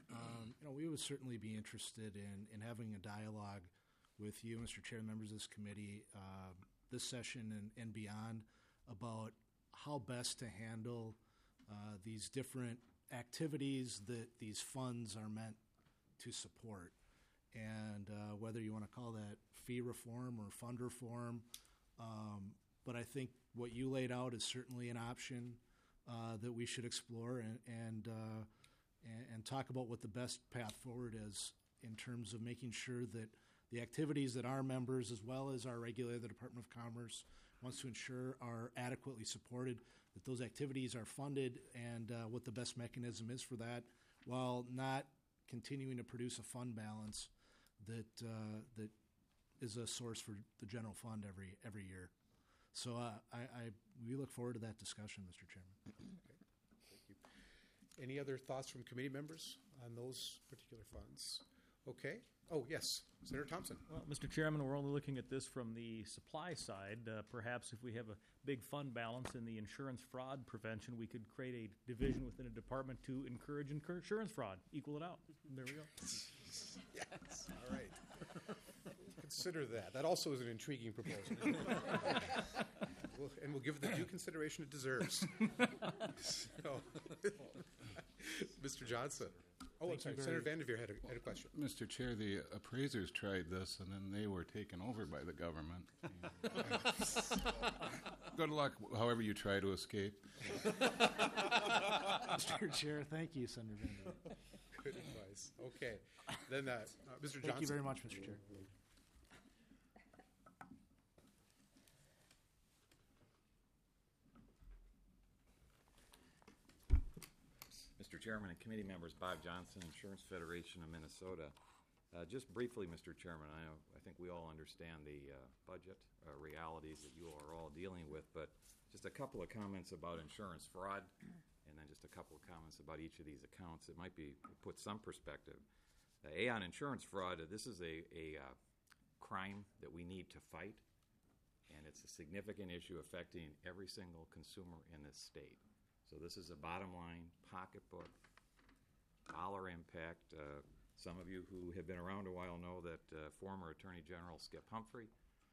we would certainly be interested in having a dialogue with you, Mr. Chair, members of this committee, this session and beyond, about how best to handle these different activities that these funds are meant to support. And whether you want to call that fee reform or fund reform, but I think what you laid out is certainly an option that we should explore and talk about what the best path forward is in terms of making sure that the activities that our members, as well as our regulator, the Department of Commerce, wants to ensure are adequately supported, that those activities are funded, and what the best mechanism is for that, while not continuing to produce a fund balance that is a source for the general fund every year. So we look forward to that discussion, Mr. Chairman. Thank you. Any other thoughts from committee members on those particular funds? Okay. Oh, yes. Senator Thompson. Well, Mr. Chairman, we're only looking at this from the supply side. Perhaps if we have a big fund balance in the insurance fraud prevention, we could create a division within a department to encourage insurance fraud. Equal it out. There we go. Yes. All right. Consider that. That also is an intriguing proposal. And we'll give it the due consideration it deserves. So, Mr. Johnson. Oh, I'm sorry. Senator Vanderveer had a question. Mr. Chair, the appraisers tried this, and then they were taken over by the government. Good luck, however you try to escape. Mr. Chair, thank you, Senator Vanderveer. Good advice. Okay. Then, Mr. Johnson. Thank you very much, Mr. Chair. Mr. Chairman and committee members, Bob Johnson, Insurance Federation of Minnesota. Just briefly, Mr. Chairman, I think we all understand the budget realities that you are all dealing with, but just a couple of comments about insurance fraud, and then just a couple of comments about each of these accounts. It might put some perspective. On insurance fraud, this is a crime that we need to fight, and it's a significant issue affecting every single consumer in this state. So this is a bottom line, pocketbook, dollar impact. Some of you who have been around a while know that former Attorney General Skip Humphrey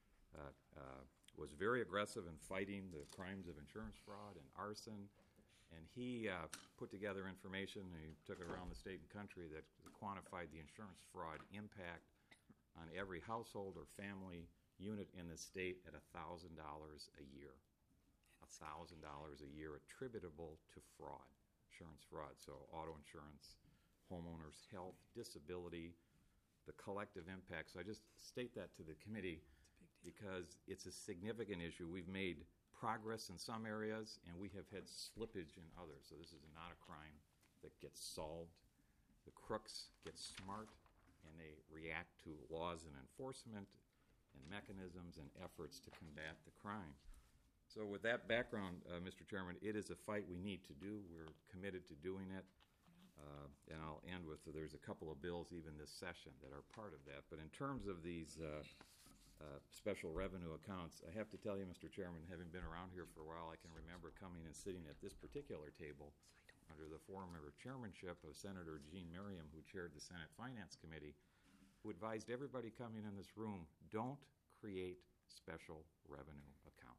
was very aggressive in fighting the crimes of insurance fraud and arson, and he put together information, and he took it around the state and country that quantified the insurance fraud impact on every household or family unit in the state at $1,000 a year. $1,000 a year attributable to fraud, insurance fraud. So auto insurance, homeowners' health, disability, the collective impact. So I just state that to the committee because it's a significant issue. We've made progress in some areas, and we have had slippage in others. So this is not a crime that gets solved. The crooks get smart, and they react to laws and enforcement and mechanisms and efforts to combat the crime. So with that background, Mr. Chairman, it is a fight we need to do. We're committed to doing it. And I'll end with, there's a couple of bills even this session that are part of that. But in terms of these special revenue accounts, I have to tell you, Mr. Chairman, having been around here for a while, I can remember coming and sitting at this particular table under the former chairmanship of Senator Gene Merriam, who chaired the Senate Finance Committee, who advised everybody coming in this room, don't create special revenue accounts.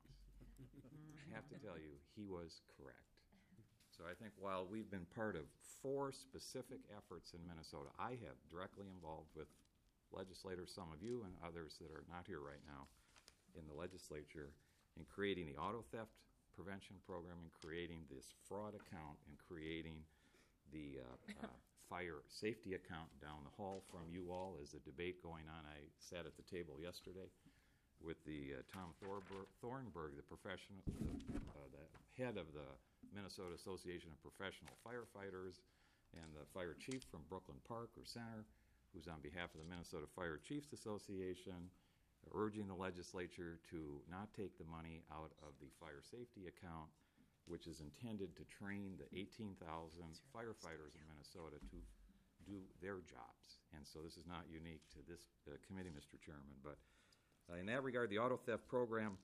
I have to tell you, he was correct. So I think while we've been part of 4 specific efforts in Minnesota, I have directly involved with legislators, some of you and others that are not here right now in the legislature, in creating the auto theft prevention program, and creating this fraud account, and creating the fire safety account down the hall from you all. As the debate going on, I sat at the table yesterday with the Tom Thornburg, the professional, the head of the Minnesota Association of Professional Firefighters, and the fire chief from Brooklyn Park or Center, who's on behalf of the Minnesota Fire Chiefs Association, urging the legislature to not take the money out of the fire safety account, which is intended to train the 18,000 firefighters in Minnesota to do their jobs. And so this is not unique to this committee, Mr. Chairman, but in that regard, the auto theft program,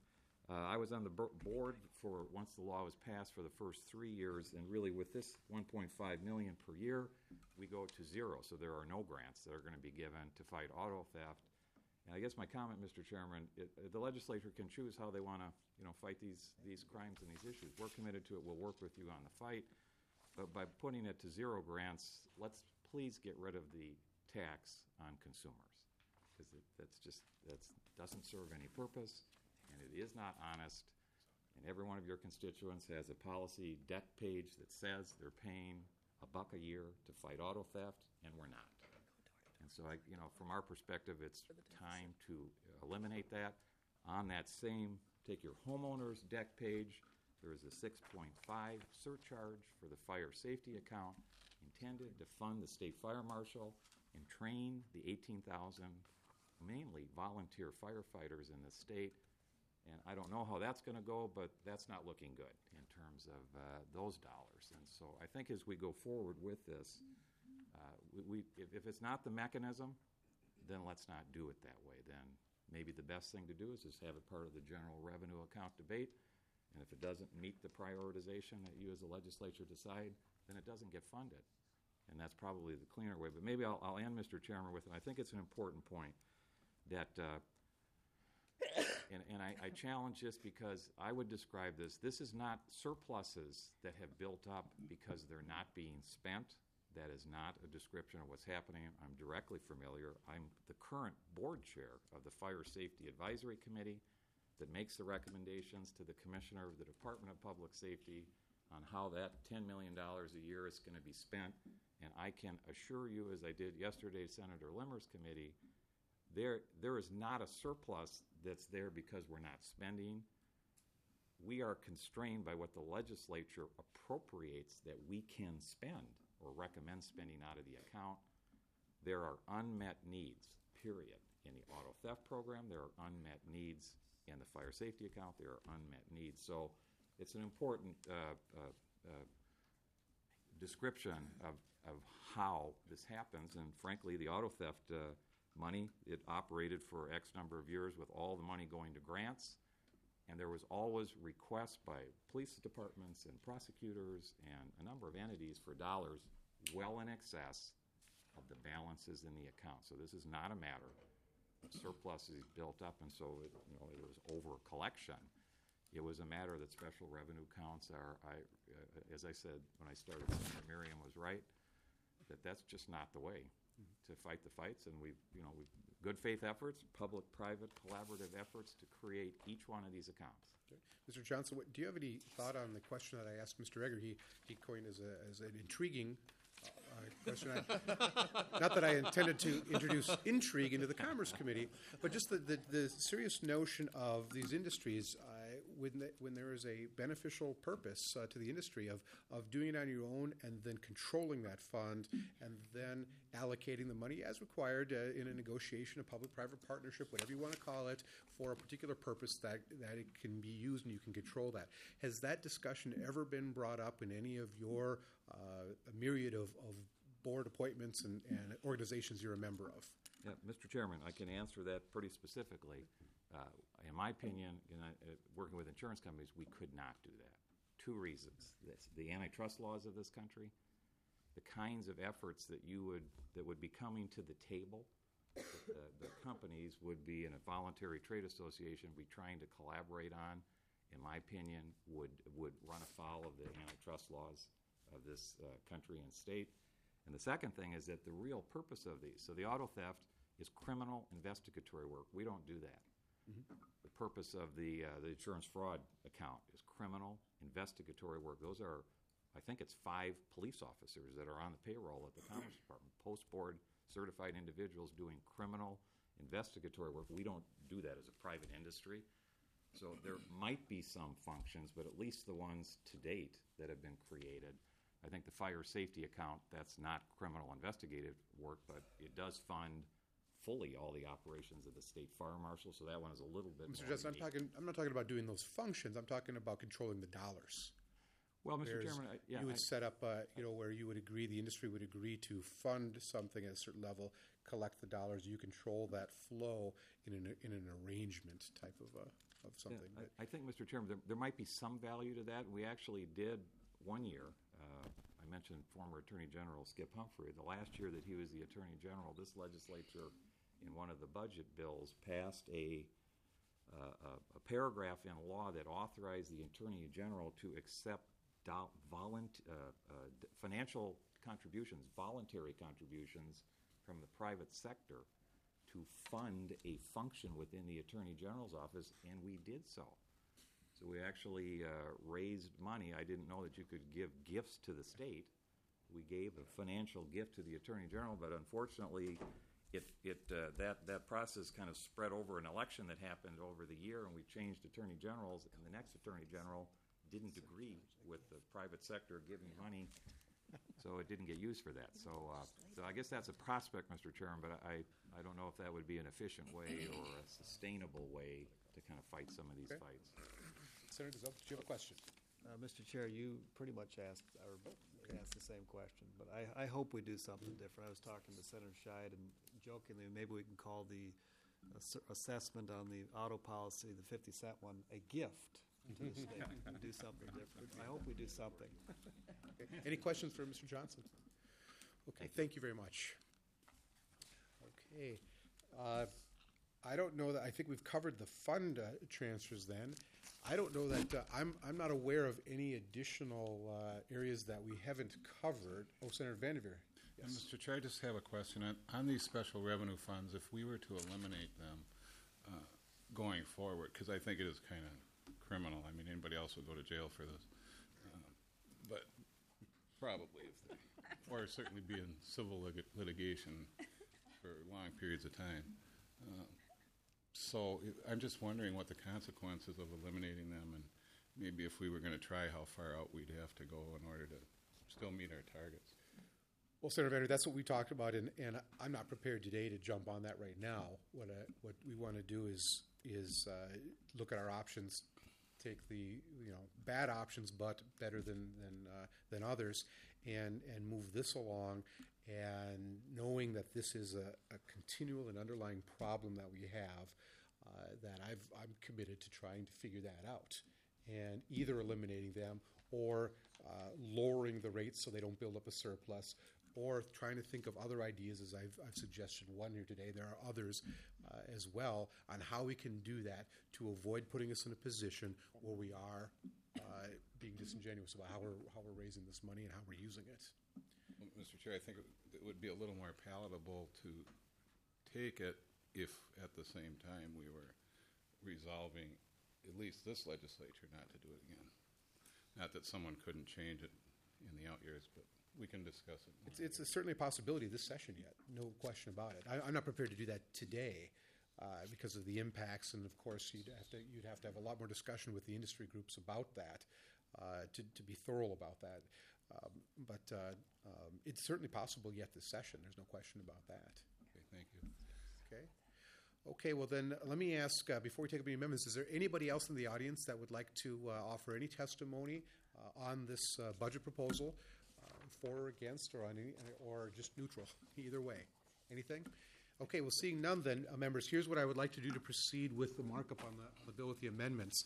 I was on the board for, once the law was passed, for the first 3 years, and really with this $1.5 million per year, we go to zero. So there are no grants that are going to be given to fight auto theft. And I guess my comment, Mr. Chairman, the legislature can choose how they want to, fight these crimes and these issues. We're committed to it. We'll work with you on the fight. But by putting it to zero grants, let's please get rid of the tax on consumers, because that doesn't serve any purpose, and it is not honest. And every one of your constituents has a policy deck page that says they're paying $1 a year to fight auto theft, and we're not. And so, from our perspective, it's time to eliminate that. On that same, take your homeowner's deck page. There is a 6.5 surcharge for the fire safety account intended to fund the state fire marshal and train the 18,000 mainly volunteer firefighters in the state. And I don't know how that's going to go, but that's not looking good in terms of those dollars. And so I think as we go forward with this, if it's not the mechanism, then let's not do it that way. Then maybe the best thing to do is just have it part of the general revenue account debate. And if it doesn't meet the prioritization that you as a legislature decide, then it doesn't get funded. And that's probably the cleaner way. But maybe I'll end, Mr. Chairman, with, and I think it's an important point, that, and I challenge this because I would describe this is not surpluses that have built up because they're not being spent. That is not a description of what's happening. I'm directly familiar. I'm the current board chair of the Fire Safety Advisory Committee that makes the recommendations to the Commissioner of the Department of Public Safety on how that $10 million a year is going to be spent. And I can assure you, as I did yesterday, Senator Limmer's committee, there is not a surplus that's there because we're not spending. We are constrained by what the legislature appropriates that we can spend or recommend spending out of the account. There are unmet needs, period. In the auto theft program, there are unmet needs. In the fire safety account, there are unmet needs. So it's an important description of how this happens. And frankly, the auto theft money, it operated for X number of years with all the money going to grants. And there was always requests by police departments and prosecutors and a number of entities for dollars well in excess of the balances in the account. So this is not a matter of surpluses built up, and so it was over collection. It was a matter that special revenue counts are, as I said when I started, Senator Miriam was right, that's just not the way to fight the fights. And we've good faith efforts, public-private collaborative efforts to create each one of these accounts. Okay. Mr. Johnson, do you have any thought on the question that I asked Mr. Egger? He coined as an intriguing question. Not that I intended to introduce intrigue into the Commerce Committee, but just the serious notion of these industries when there is a beneficial purpose to the industry of doing it on your own and then controlling that fund and then allocating the money as required in a negotiation, a public-private partnership, whatever you want to call it, for a particular purpose that it can be used and you can control that. Has that discussion ever been brought up in any of your myriad of board appointments and organizations you're a member of? Yeah, Mr. Chairman, I can answer that pretty specifically. In my opinion, working with insurance companies, we could not do that. Two reasons: the antitrust laws of this country, the kinds of efforts that would be coming to the table. The companies would be in a voluntary trade association, be trying to collaborate on, in my opinion, would run afoul of the antitrust laws of this country and state. And the second thing is that the real purpose of these, so the auto theft is criminal investigatory work. We don't do that. Mm-hmm. The purpose of the insurance fraud account is criminal investigatory work. Those are, I think it's 5 police officers that are on the payroll at the Commerce Department, post-board certified individuals doing criminal investigatory work. We don't do that as a private industry. So there might be some functions, but at least the ones to date that have been created. I think the fire safety account, that's not criminal investigative work, but it does fund fully all the operations of the state fire marshal, so that one is a little bit Mr. more Justin, I'm not talking about doing those functions. I'm talking about controlling the dollars. Well, Mr. Chairman, you would set up, where you would agree, the industry would agree to fund something at a certain level, collect the dollars. You control that flow in an arrangement type of something. Yeah, but- I think, Mr. Chairman, there might be some value to that. We actually did one year. I mentioned former Attorney General Skip Humphrey. The last year that he was the Attorney General, this legislature, in one of the budget bills, passed a paragraph in law that authorized the Attorney General to accept financial contributions, voluntary contributions from the private sector to fund a function within the Attorney General's office, and we did so. So we actually raised money. I didn't know that you could give gifts to the state. We gave a financial gift to the Attorney General, but unfortunately, that process kind of spread over an election that happened over the year, and we changed Attorney Generals, and the next Attorney General didn't agree with the private sector giving money, so it didn't get used for that. So I guess that's a prospect, Mr. Chairman, but I don't know if that would be an efficient way or a sustainable way to kind of fight some of these fights. Senator Zell, did you have a question? Mr. Chair, you pretty much asked the same question, but I hope we do something different. I was talking to Senator Scheid, and jokingly, maybe we can call the assessment on the auto policy, the 50-cent one, a gift to the state. We do something different. I hope we do something. Okay. Any questions for Mr. Johnson? Okay, thank you very much. Okay. I don't know that, I think we've covered the fund transfers then. I don't know that, I'm not aware of any additional areas that we haven't covered. Oh, Senator Vanderveer. And Mr. Chair, I just have a question. On these special revenue funds, if we were to eliminate them going forward, because I think it is kind of criminal. I mean, anybody else will go to jail for this. But probably, or certainly be in civil litigation for long periods of time. So I'm just wondering what the consequences of eliminating them, and maybe if we were going to try, how far out we'd have to go in order to still meet our targets. Well, Senator Vander, that's what we talked about, and I'm not prepared today to jump on that right now. What we want to do is look at our options, take the bad options, but better than others, and move this along. And knowing that this is a continual and underlying problem that we have, that I'm committed to trying to figure that out, and either eliminating them or lowering the rates so they don't build up a surplus, or trying to think of other ideas, as I've suggested one here today. There are others as well on how we can do that to avoid putting us in a position where we are being disingenuous about how we're raising this money and how we're using it. Well, Mr. Chair, I think it would be a little more palatable to take it if at the same time we were resolving, at least this legislature, not to do it again. Not that someone couldn't change it in the out years, but we can discuss it more. It's certainly a possibility this session yet, no question about it. I'm not prepared to do that today because of the impacts, and of course you'd have to have a lot more discussion with the industry groups about that to be thorough about that. But it's certainly possible yet this session. There's no question about that. Okay, thank you. Okay, well then, let me ask, before we take up any amendments, is there anybody else in the audience that would like to offer any testimony on this budget proposal, for or against, or just neutral, either way? Anything? Okay, well, seeing none then, members, here's what I would like to do to proceed with the markup on the bill with the amendments.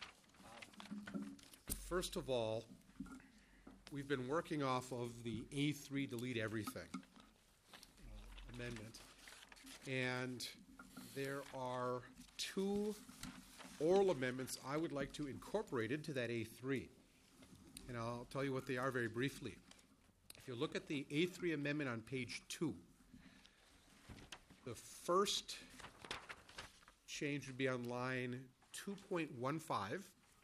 First of all, we've been working off of the A3 delete everything amendment, and there are two oral amendments I would like to incorporate into that A3, and I'll tell you what they are very briefly. If you look at the A3 amendment on page 2, the first change would be on line 2.15,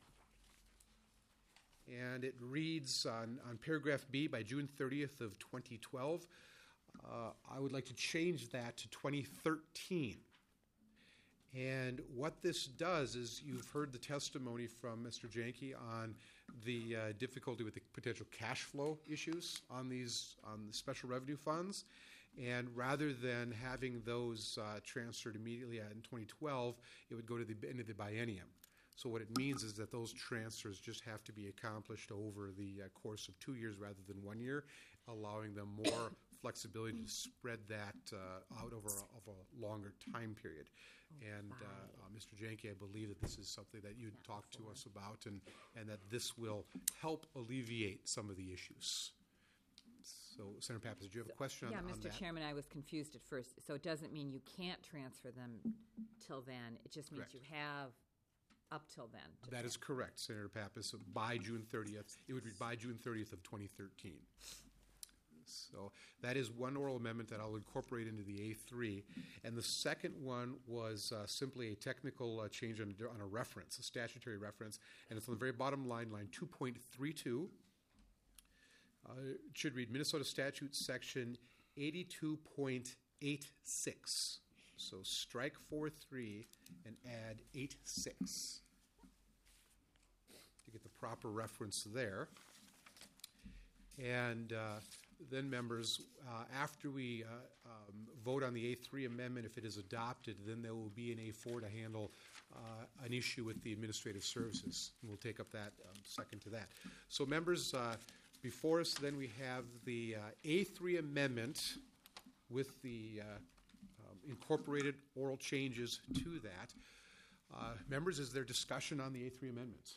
and it reads on paragraph B, by June 30th of 2012. I would like to change that to 2013. And what this does is, you've heard the testimony from Mr. Janke on the difficulty with the potential cash flow issues on the special revenue funds. And rather than having those transferred immediately in 2012, it would go to the end of the biennium. So what it means is that those transfers just have to be accomplished over the course of 2 years rather than 1 year, allowing them more flexibility to spread that out over a longer time period. And Mr. Janke, I believe that this is something that you'd talk to us about, and that this will help alleviate some of the issues. So, Senator Pappas, did you have a question on that? Mr. Chairman, I was confused at first. So it doesn't mean you can't transfer them till then. It just means Correct. you have up till then. That is correct, Senator Pappas. So by June 30th, it would read by June 30th of 2013. So that is one oral amendment that I'll incorporate into the A3. And the second one was simply a technical change on a reference, a statutory reference, and it's on the very bottom line, line 2.32. It should read Minnesota Statute Section 82.86. So strike 4.3 and add 8.6 to get the proper reference there. And then, members, after we vote on the A3 amendment, if it is adopted, then there will be an A4 to handle an issue with the administrative services. And we'll take up that second to that. So, members, before us, then we have the A3 amendment with the incorporated oral changes to that. Members, is there discussion on the A3 amendments?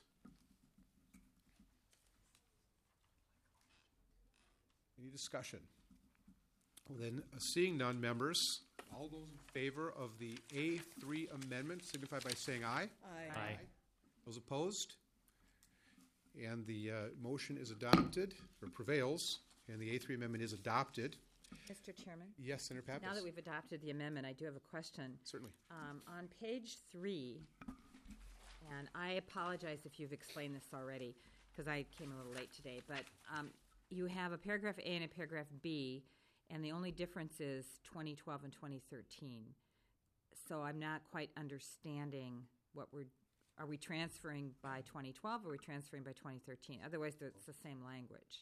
Any discussion? Well, then, seeing none, members, all those in favor of the A3 amendment signify by saying aye. Aye. Those opposed? And the motion is adopted, or prevails, and the A3 amendment is adopted. Mr. Chairman? Yes, Senator Pappas. Now that we've adopted the amendment, I do have a question. Certainly. On page 3, and I apologize if you've explained this already, because I came a little late today, but you have a paragraph A and a paragraph B, and the only difference is 2012 and 2013. So I'm not quite understanding are we transferring by 2012 or are we transferring by 2013? Otherwise, it's the same language.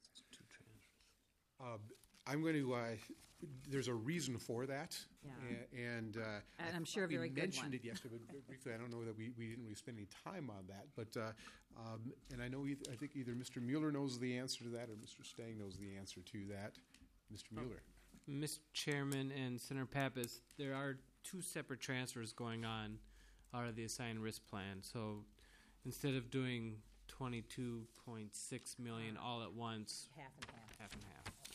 I'm going to, there's a reason for that. Yeah. And I'm sure a very good one. We mentioned it yesterday, but briefly, I don't know that we didn't really spend any time on that. But, and I know, I think either Mr. Mueller knows the answer to that or Mr. Stang knows the answer to that. Mr. Mueller. Mr. Chairman and Senator Pappas, there are two separate transfers going on out of the assigned risk plan. So instead of doing 22.6 million all at once, half and half. Half and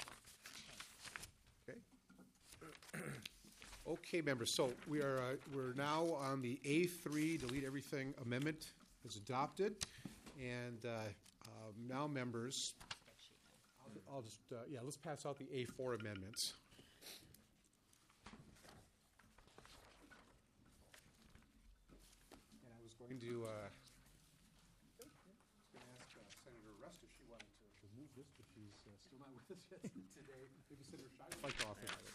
half. Okay. Okay, members. So we're now on the A3 delete everything amendment is adopted, and now, members, I'll just let's pass out the A4 amendments. And I was going to ask Senator Rust if she wanted to move this, but she's still not with us yet today. Maybe Senator Shine would like to offer that.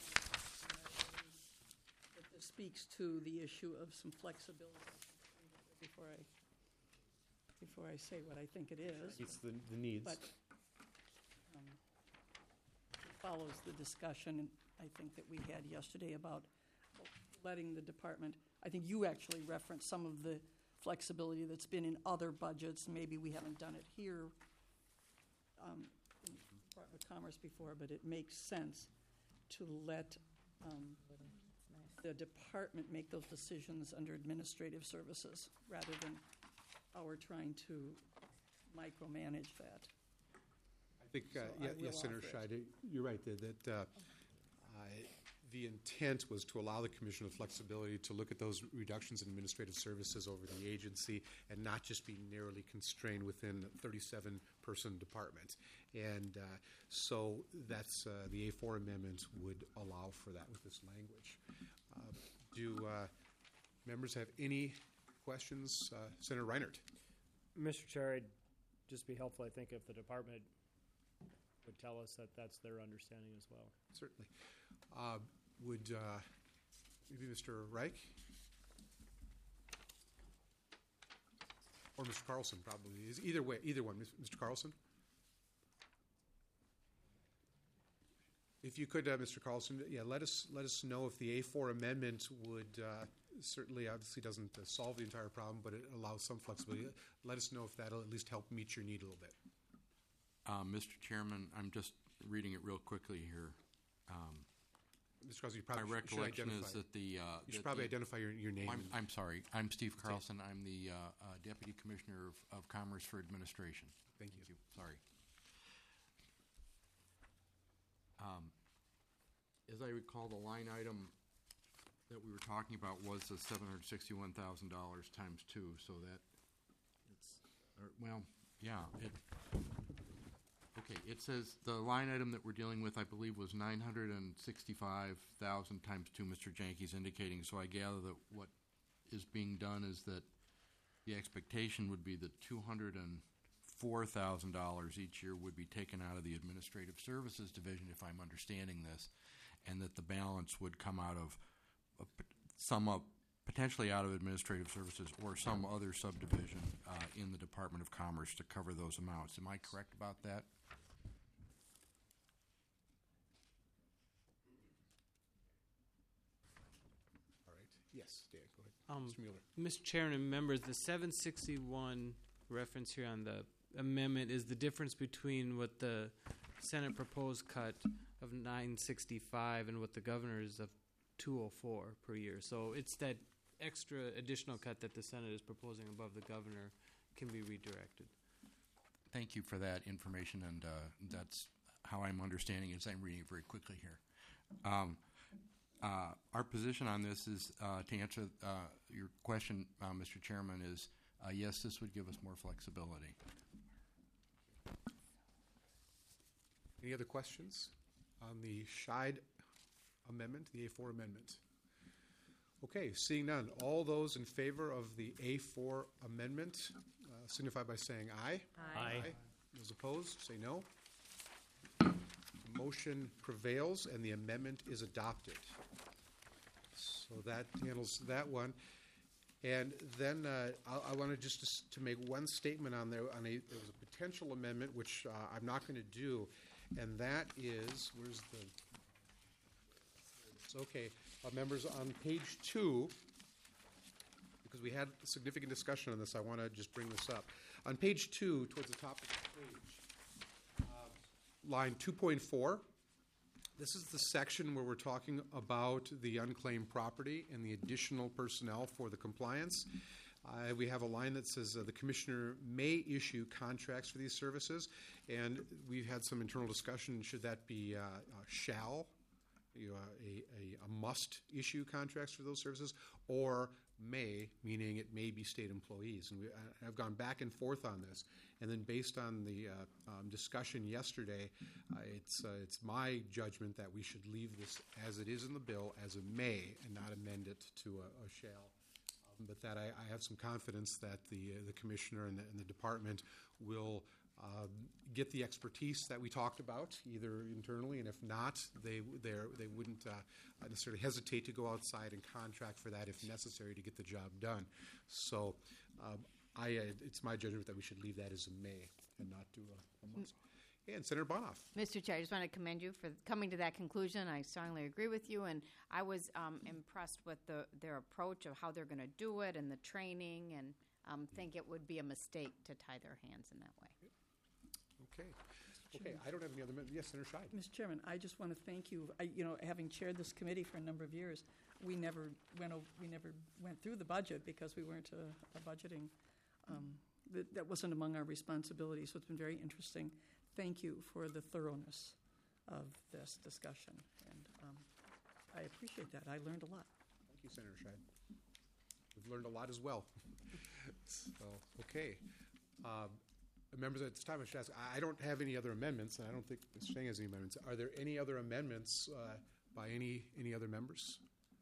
This speaks to the issue of some flexibility before I say what I think it is. It's the needs. But it follows the discussion, I think, that we had yesterday about letting the department, I think you actually referenced some of the flexibility that's been in other budgets. Maybe we haven't done it here in the Department of Commerce before, but it makes sense to let the department make those decisions under administrative services rather than our trying to micromanage that. I think, So I will yes, Senator offer it. Scheid, you're right, that the intent was to allow the Commission the flexibility to look at those reductions in administrative services over the agency and not just be narrowly constrained within a 37-person department. And so that's the A4 amendment would allow for that with this language. Do members have any questions? Senator Reinert. Mr. Chair, it'd just be helpful, I think, if the department would tell us that that's their understanding as well. Certainly. Would maybe Mr. Reich? Or Mr. Carlson, probably. Either way, either one. Mr. Carlson? If you could, Mr. Carlson, let us know if the A4 amendment would certainly, obviously, doesn't solve the entire problem, but it allows some flexibility. Let us know if that'll at least help meet your need a little bit. Mr. Chairman, I'm just reading it real quickly here. Mr. Crosby, you My probably recollection should identify. is that the... You should probably identify your name. I'm sorry. I'm Steve Carlson. I'm the Deputy Commissioner of Commerce for Administration. Thank you. Sorry. As I recall, the line item that we were talking about was the $761,000 times 2, so that it's, okay, it says the line item that we're dealing with, I believe, was $965,000 times 2, Mr. Janke's indicating, so I gather that what is being done is that the expectation would be that $204,000 each year would be taken out of the Administrative Services Division, if I'm understanding this, and that the balance would come out of potentially out of Administrative Services or some other subdivision in the Department of Commerce to cover those amounts. Am I correct about that? All right. Yes, Dan, go ahead. Mr. Mueller. Mr. Chairman and members, the 761 reference here on the amendment is the difference between what the Senate proposed cut of 965 and what the governor's of 204 per year. So it's that extra additional cut that the Senate is proposing above the governor can be redirected. Thank you for that information, and that's how I'm understanding it as I'm reading it very quickly here. Our position on this is, to answer your question, Mr. Chairman, is yes, this would give us more flexibility. Any other questions on the Scheid amendment, the A4 amendment? Okay, seeing none. All those in favor of the A4 amendment signify by saying aye. Aye. Those opposed, say no. The motion prevails and the amendment is adopted. So that handles that one. And then I wanted just to make one statement on there. There was a potential amendment, which I'm not going to do, and that is, where's the... Okay, members, on page 2, because we had significant discussion on this, I want to just bring this up. On page 2, towards the top of the page, line 2.4, this is the section where we're talking about the unclaimed property and the additional personnel for the compliance. We have a line that says the commissioner may issue contracts for these services, and we've had some internal discussion. Should that be shall? A must issue contracts for those services, or may, meaning it may be state employees. And I've gone back and forth on this, and then based on the discussion yesterday, it's my judgment that we should leave this as it is in the bill as a may and not amend it to a shall. But that I have some confidence that the commissioner and the department will get the expertise that we talked about, either internally, and if not, they wouldn't necessarily hesitate to go outside and contract for that if necessary to get the job done. So it's my judgment that we should leave that as a may and not do a must. And Senator Bonoff. Mr. Chair, I just want to commend you for coming to that conclusion. I strongly agree with you, and I was impressed with their approach of how they're going to do it and the training, and think it would be a mistake to tie their hands in that way. Okay, I don't have any other minutes. Yes, Senator Scheid. Mr. Chairman, I just want to thank you. Having chaired this committee for a number of years, we never went through the budget because we weren't a budgeting. That wasn't among our responsibilities. So it's been very interesting. Thank you for the thoroughness of this discussion, and I appreciate that. I learned a lot. Thank you, Senator Scheid. We've learned a lot as well. So, okay. Members, at this time, I should ask, I don't have any other amendments, and I don't think Mr. Sheng has any amendments. Are there any other amendments by any other members?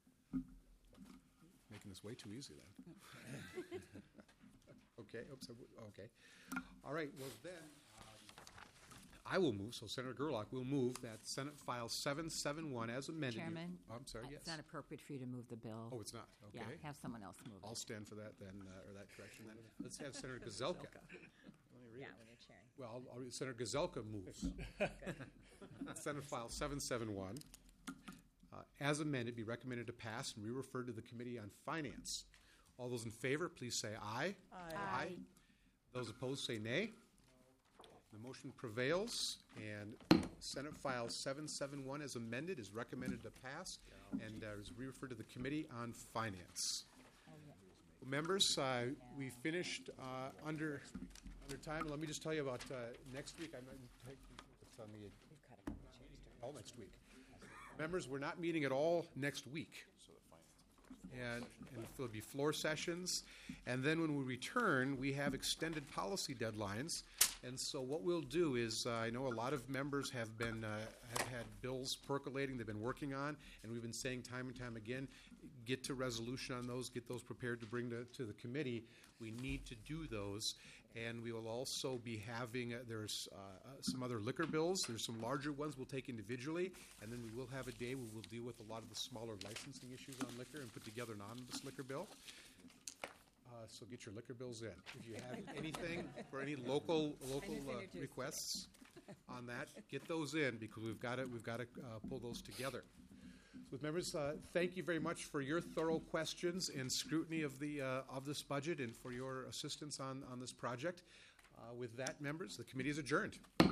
Making this way too easy, then. Okay. Oops. Okay. All right. Well, then, I will move. So Senator Gerlach will move that Senate File 771 as amended. Chairman, I'm sorry. Yes. It's not appropriate for you to move the bill. Oh, it's not. Okay. Yeah, have someone else move it. I'll stand for that then, or that correction then. Let's have Senator Gazelka. Yeah, when you're chairing. Well, Senator Gazelka moves. Senate File 771, as amended, be recommended to pass and re-referred to the Committee on Finance. All those in favor, please say aye. Aye. Those opposed, say nay. The motion motion prevails, and Senate File 771 as amended is recommended to pass and is referred to the Committee on Finance. Members, we finished under time. Let me just tell you about next week. I'm not it's on the all next week. Members, we're not meeting at all next week. And there'll be floor sessions. And then when we return, we have extended policy deadlines. And so what we'll do is, I know a lot of members have had bills percolating they've been working on, and we've been saying time and time again, get to resolution on those, get those prepared to bring to the committee. We need to do those. And we will also be having, there's some other liquor bills. There's some larger ones we'll take individually, and then we will have a day where we'll deal with a lot of the smaller licensing issues on liquor and put together an omnibus liquor bill. So get your liquor bills in. If you have anything for any local requests on that, get those in, because we've got to pull those together. With members, thank you very much for your thorough questions and scrutiny of this budget and for your assistance on this project. With that, members, the committee is adjourned.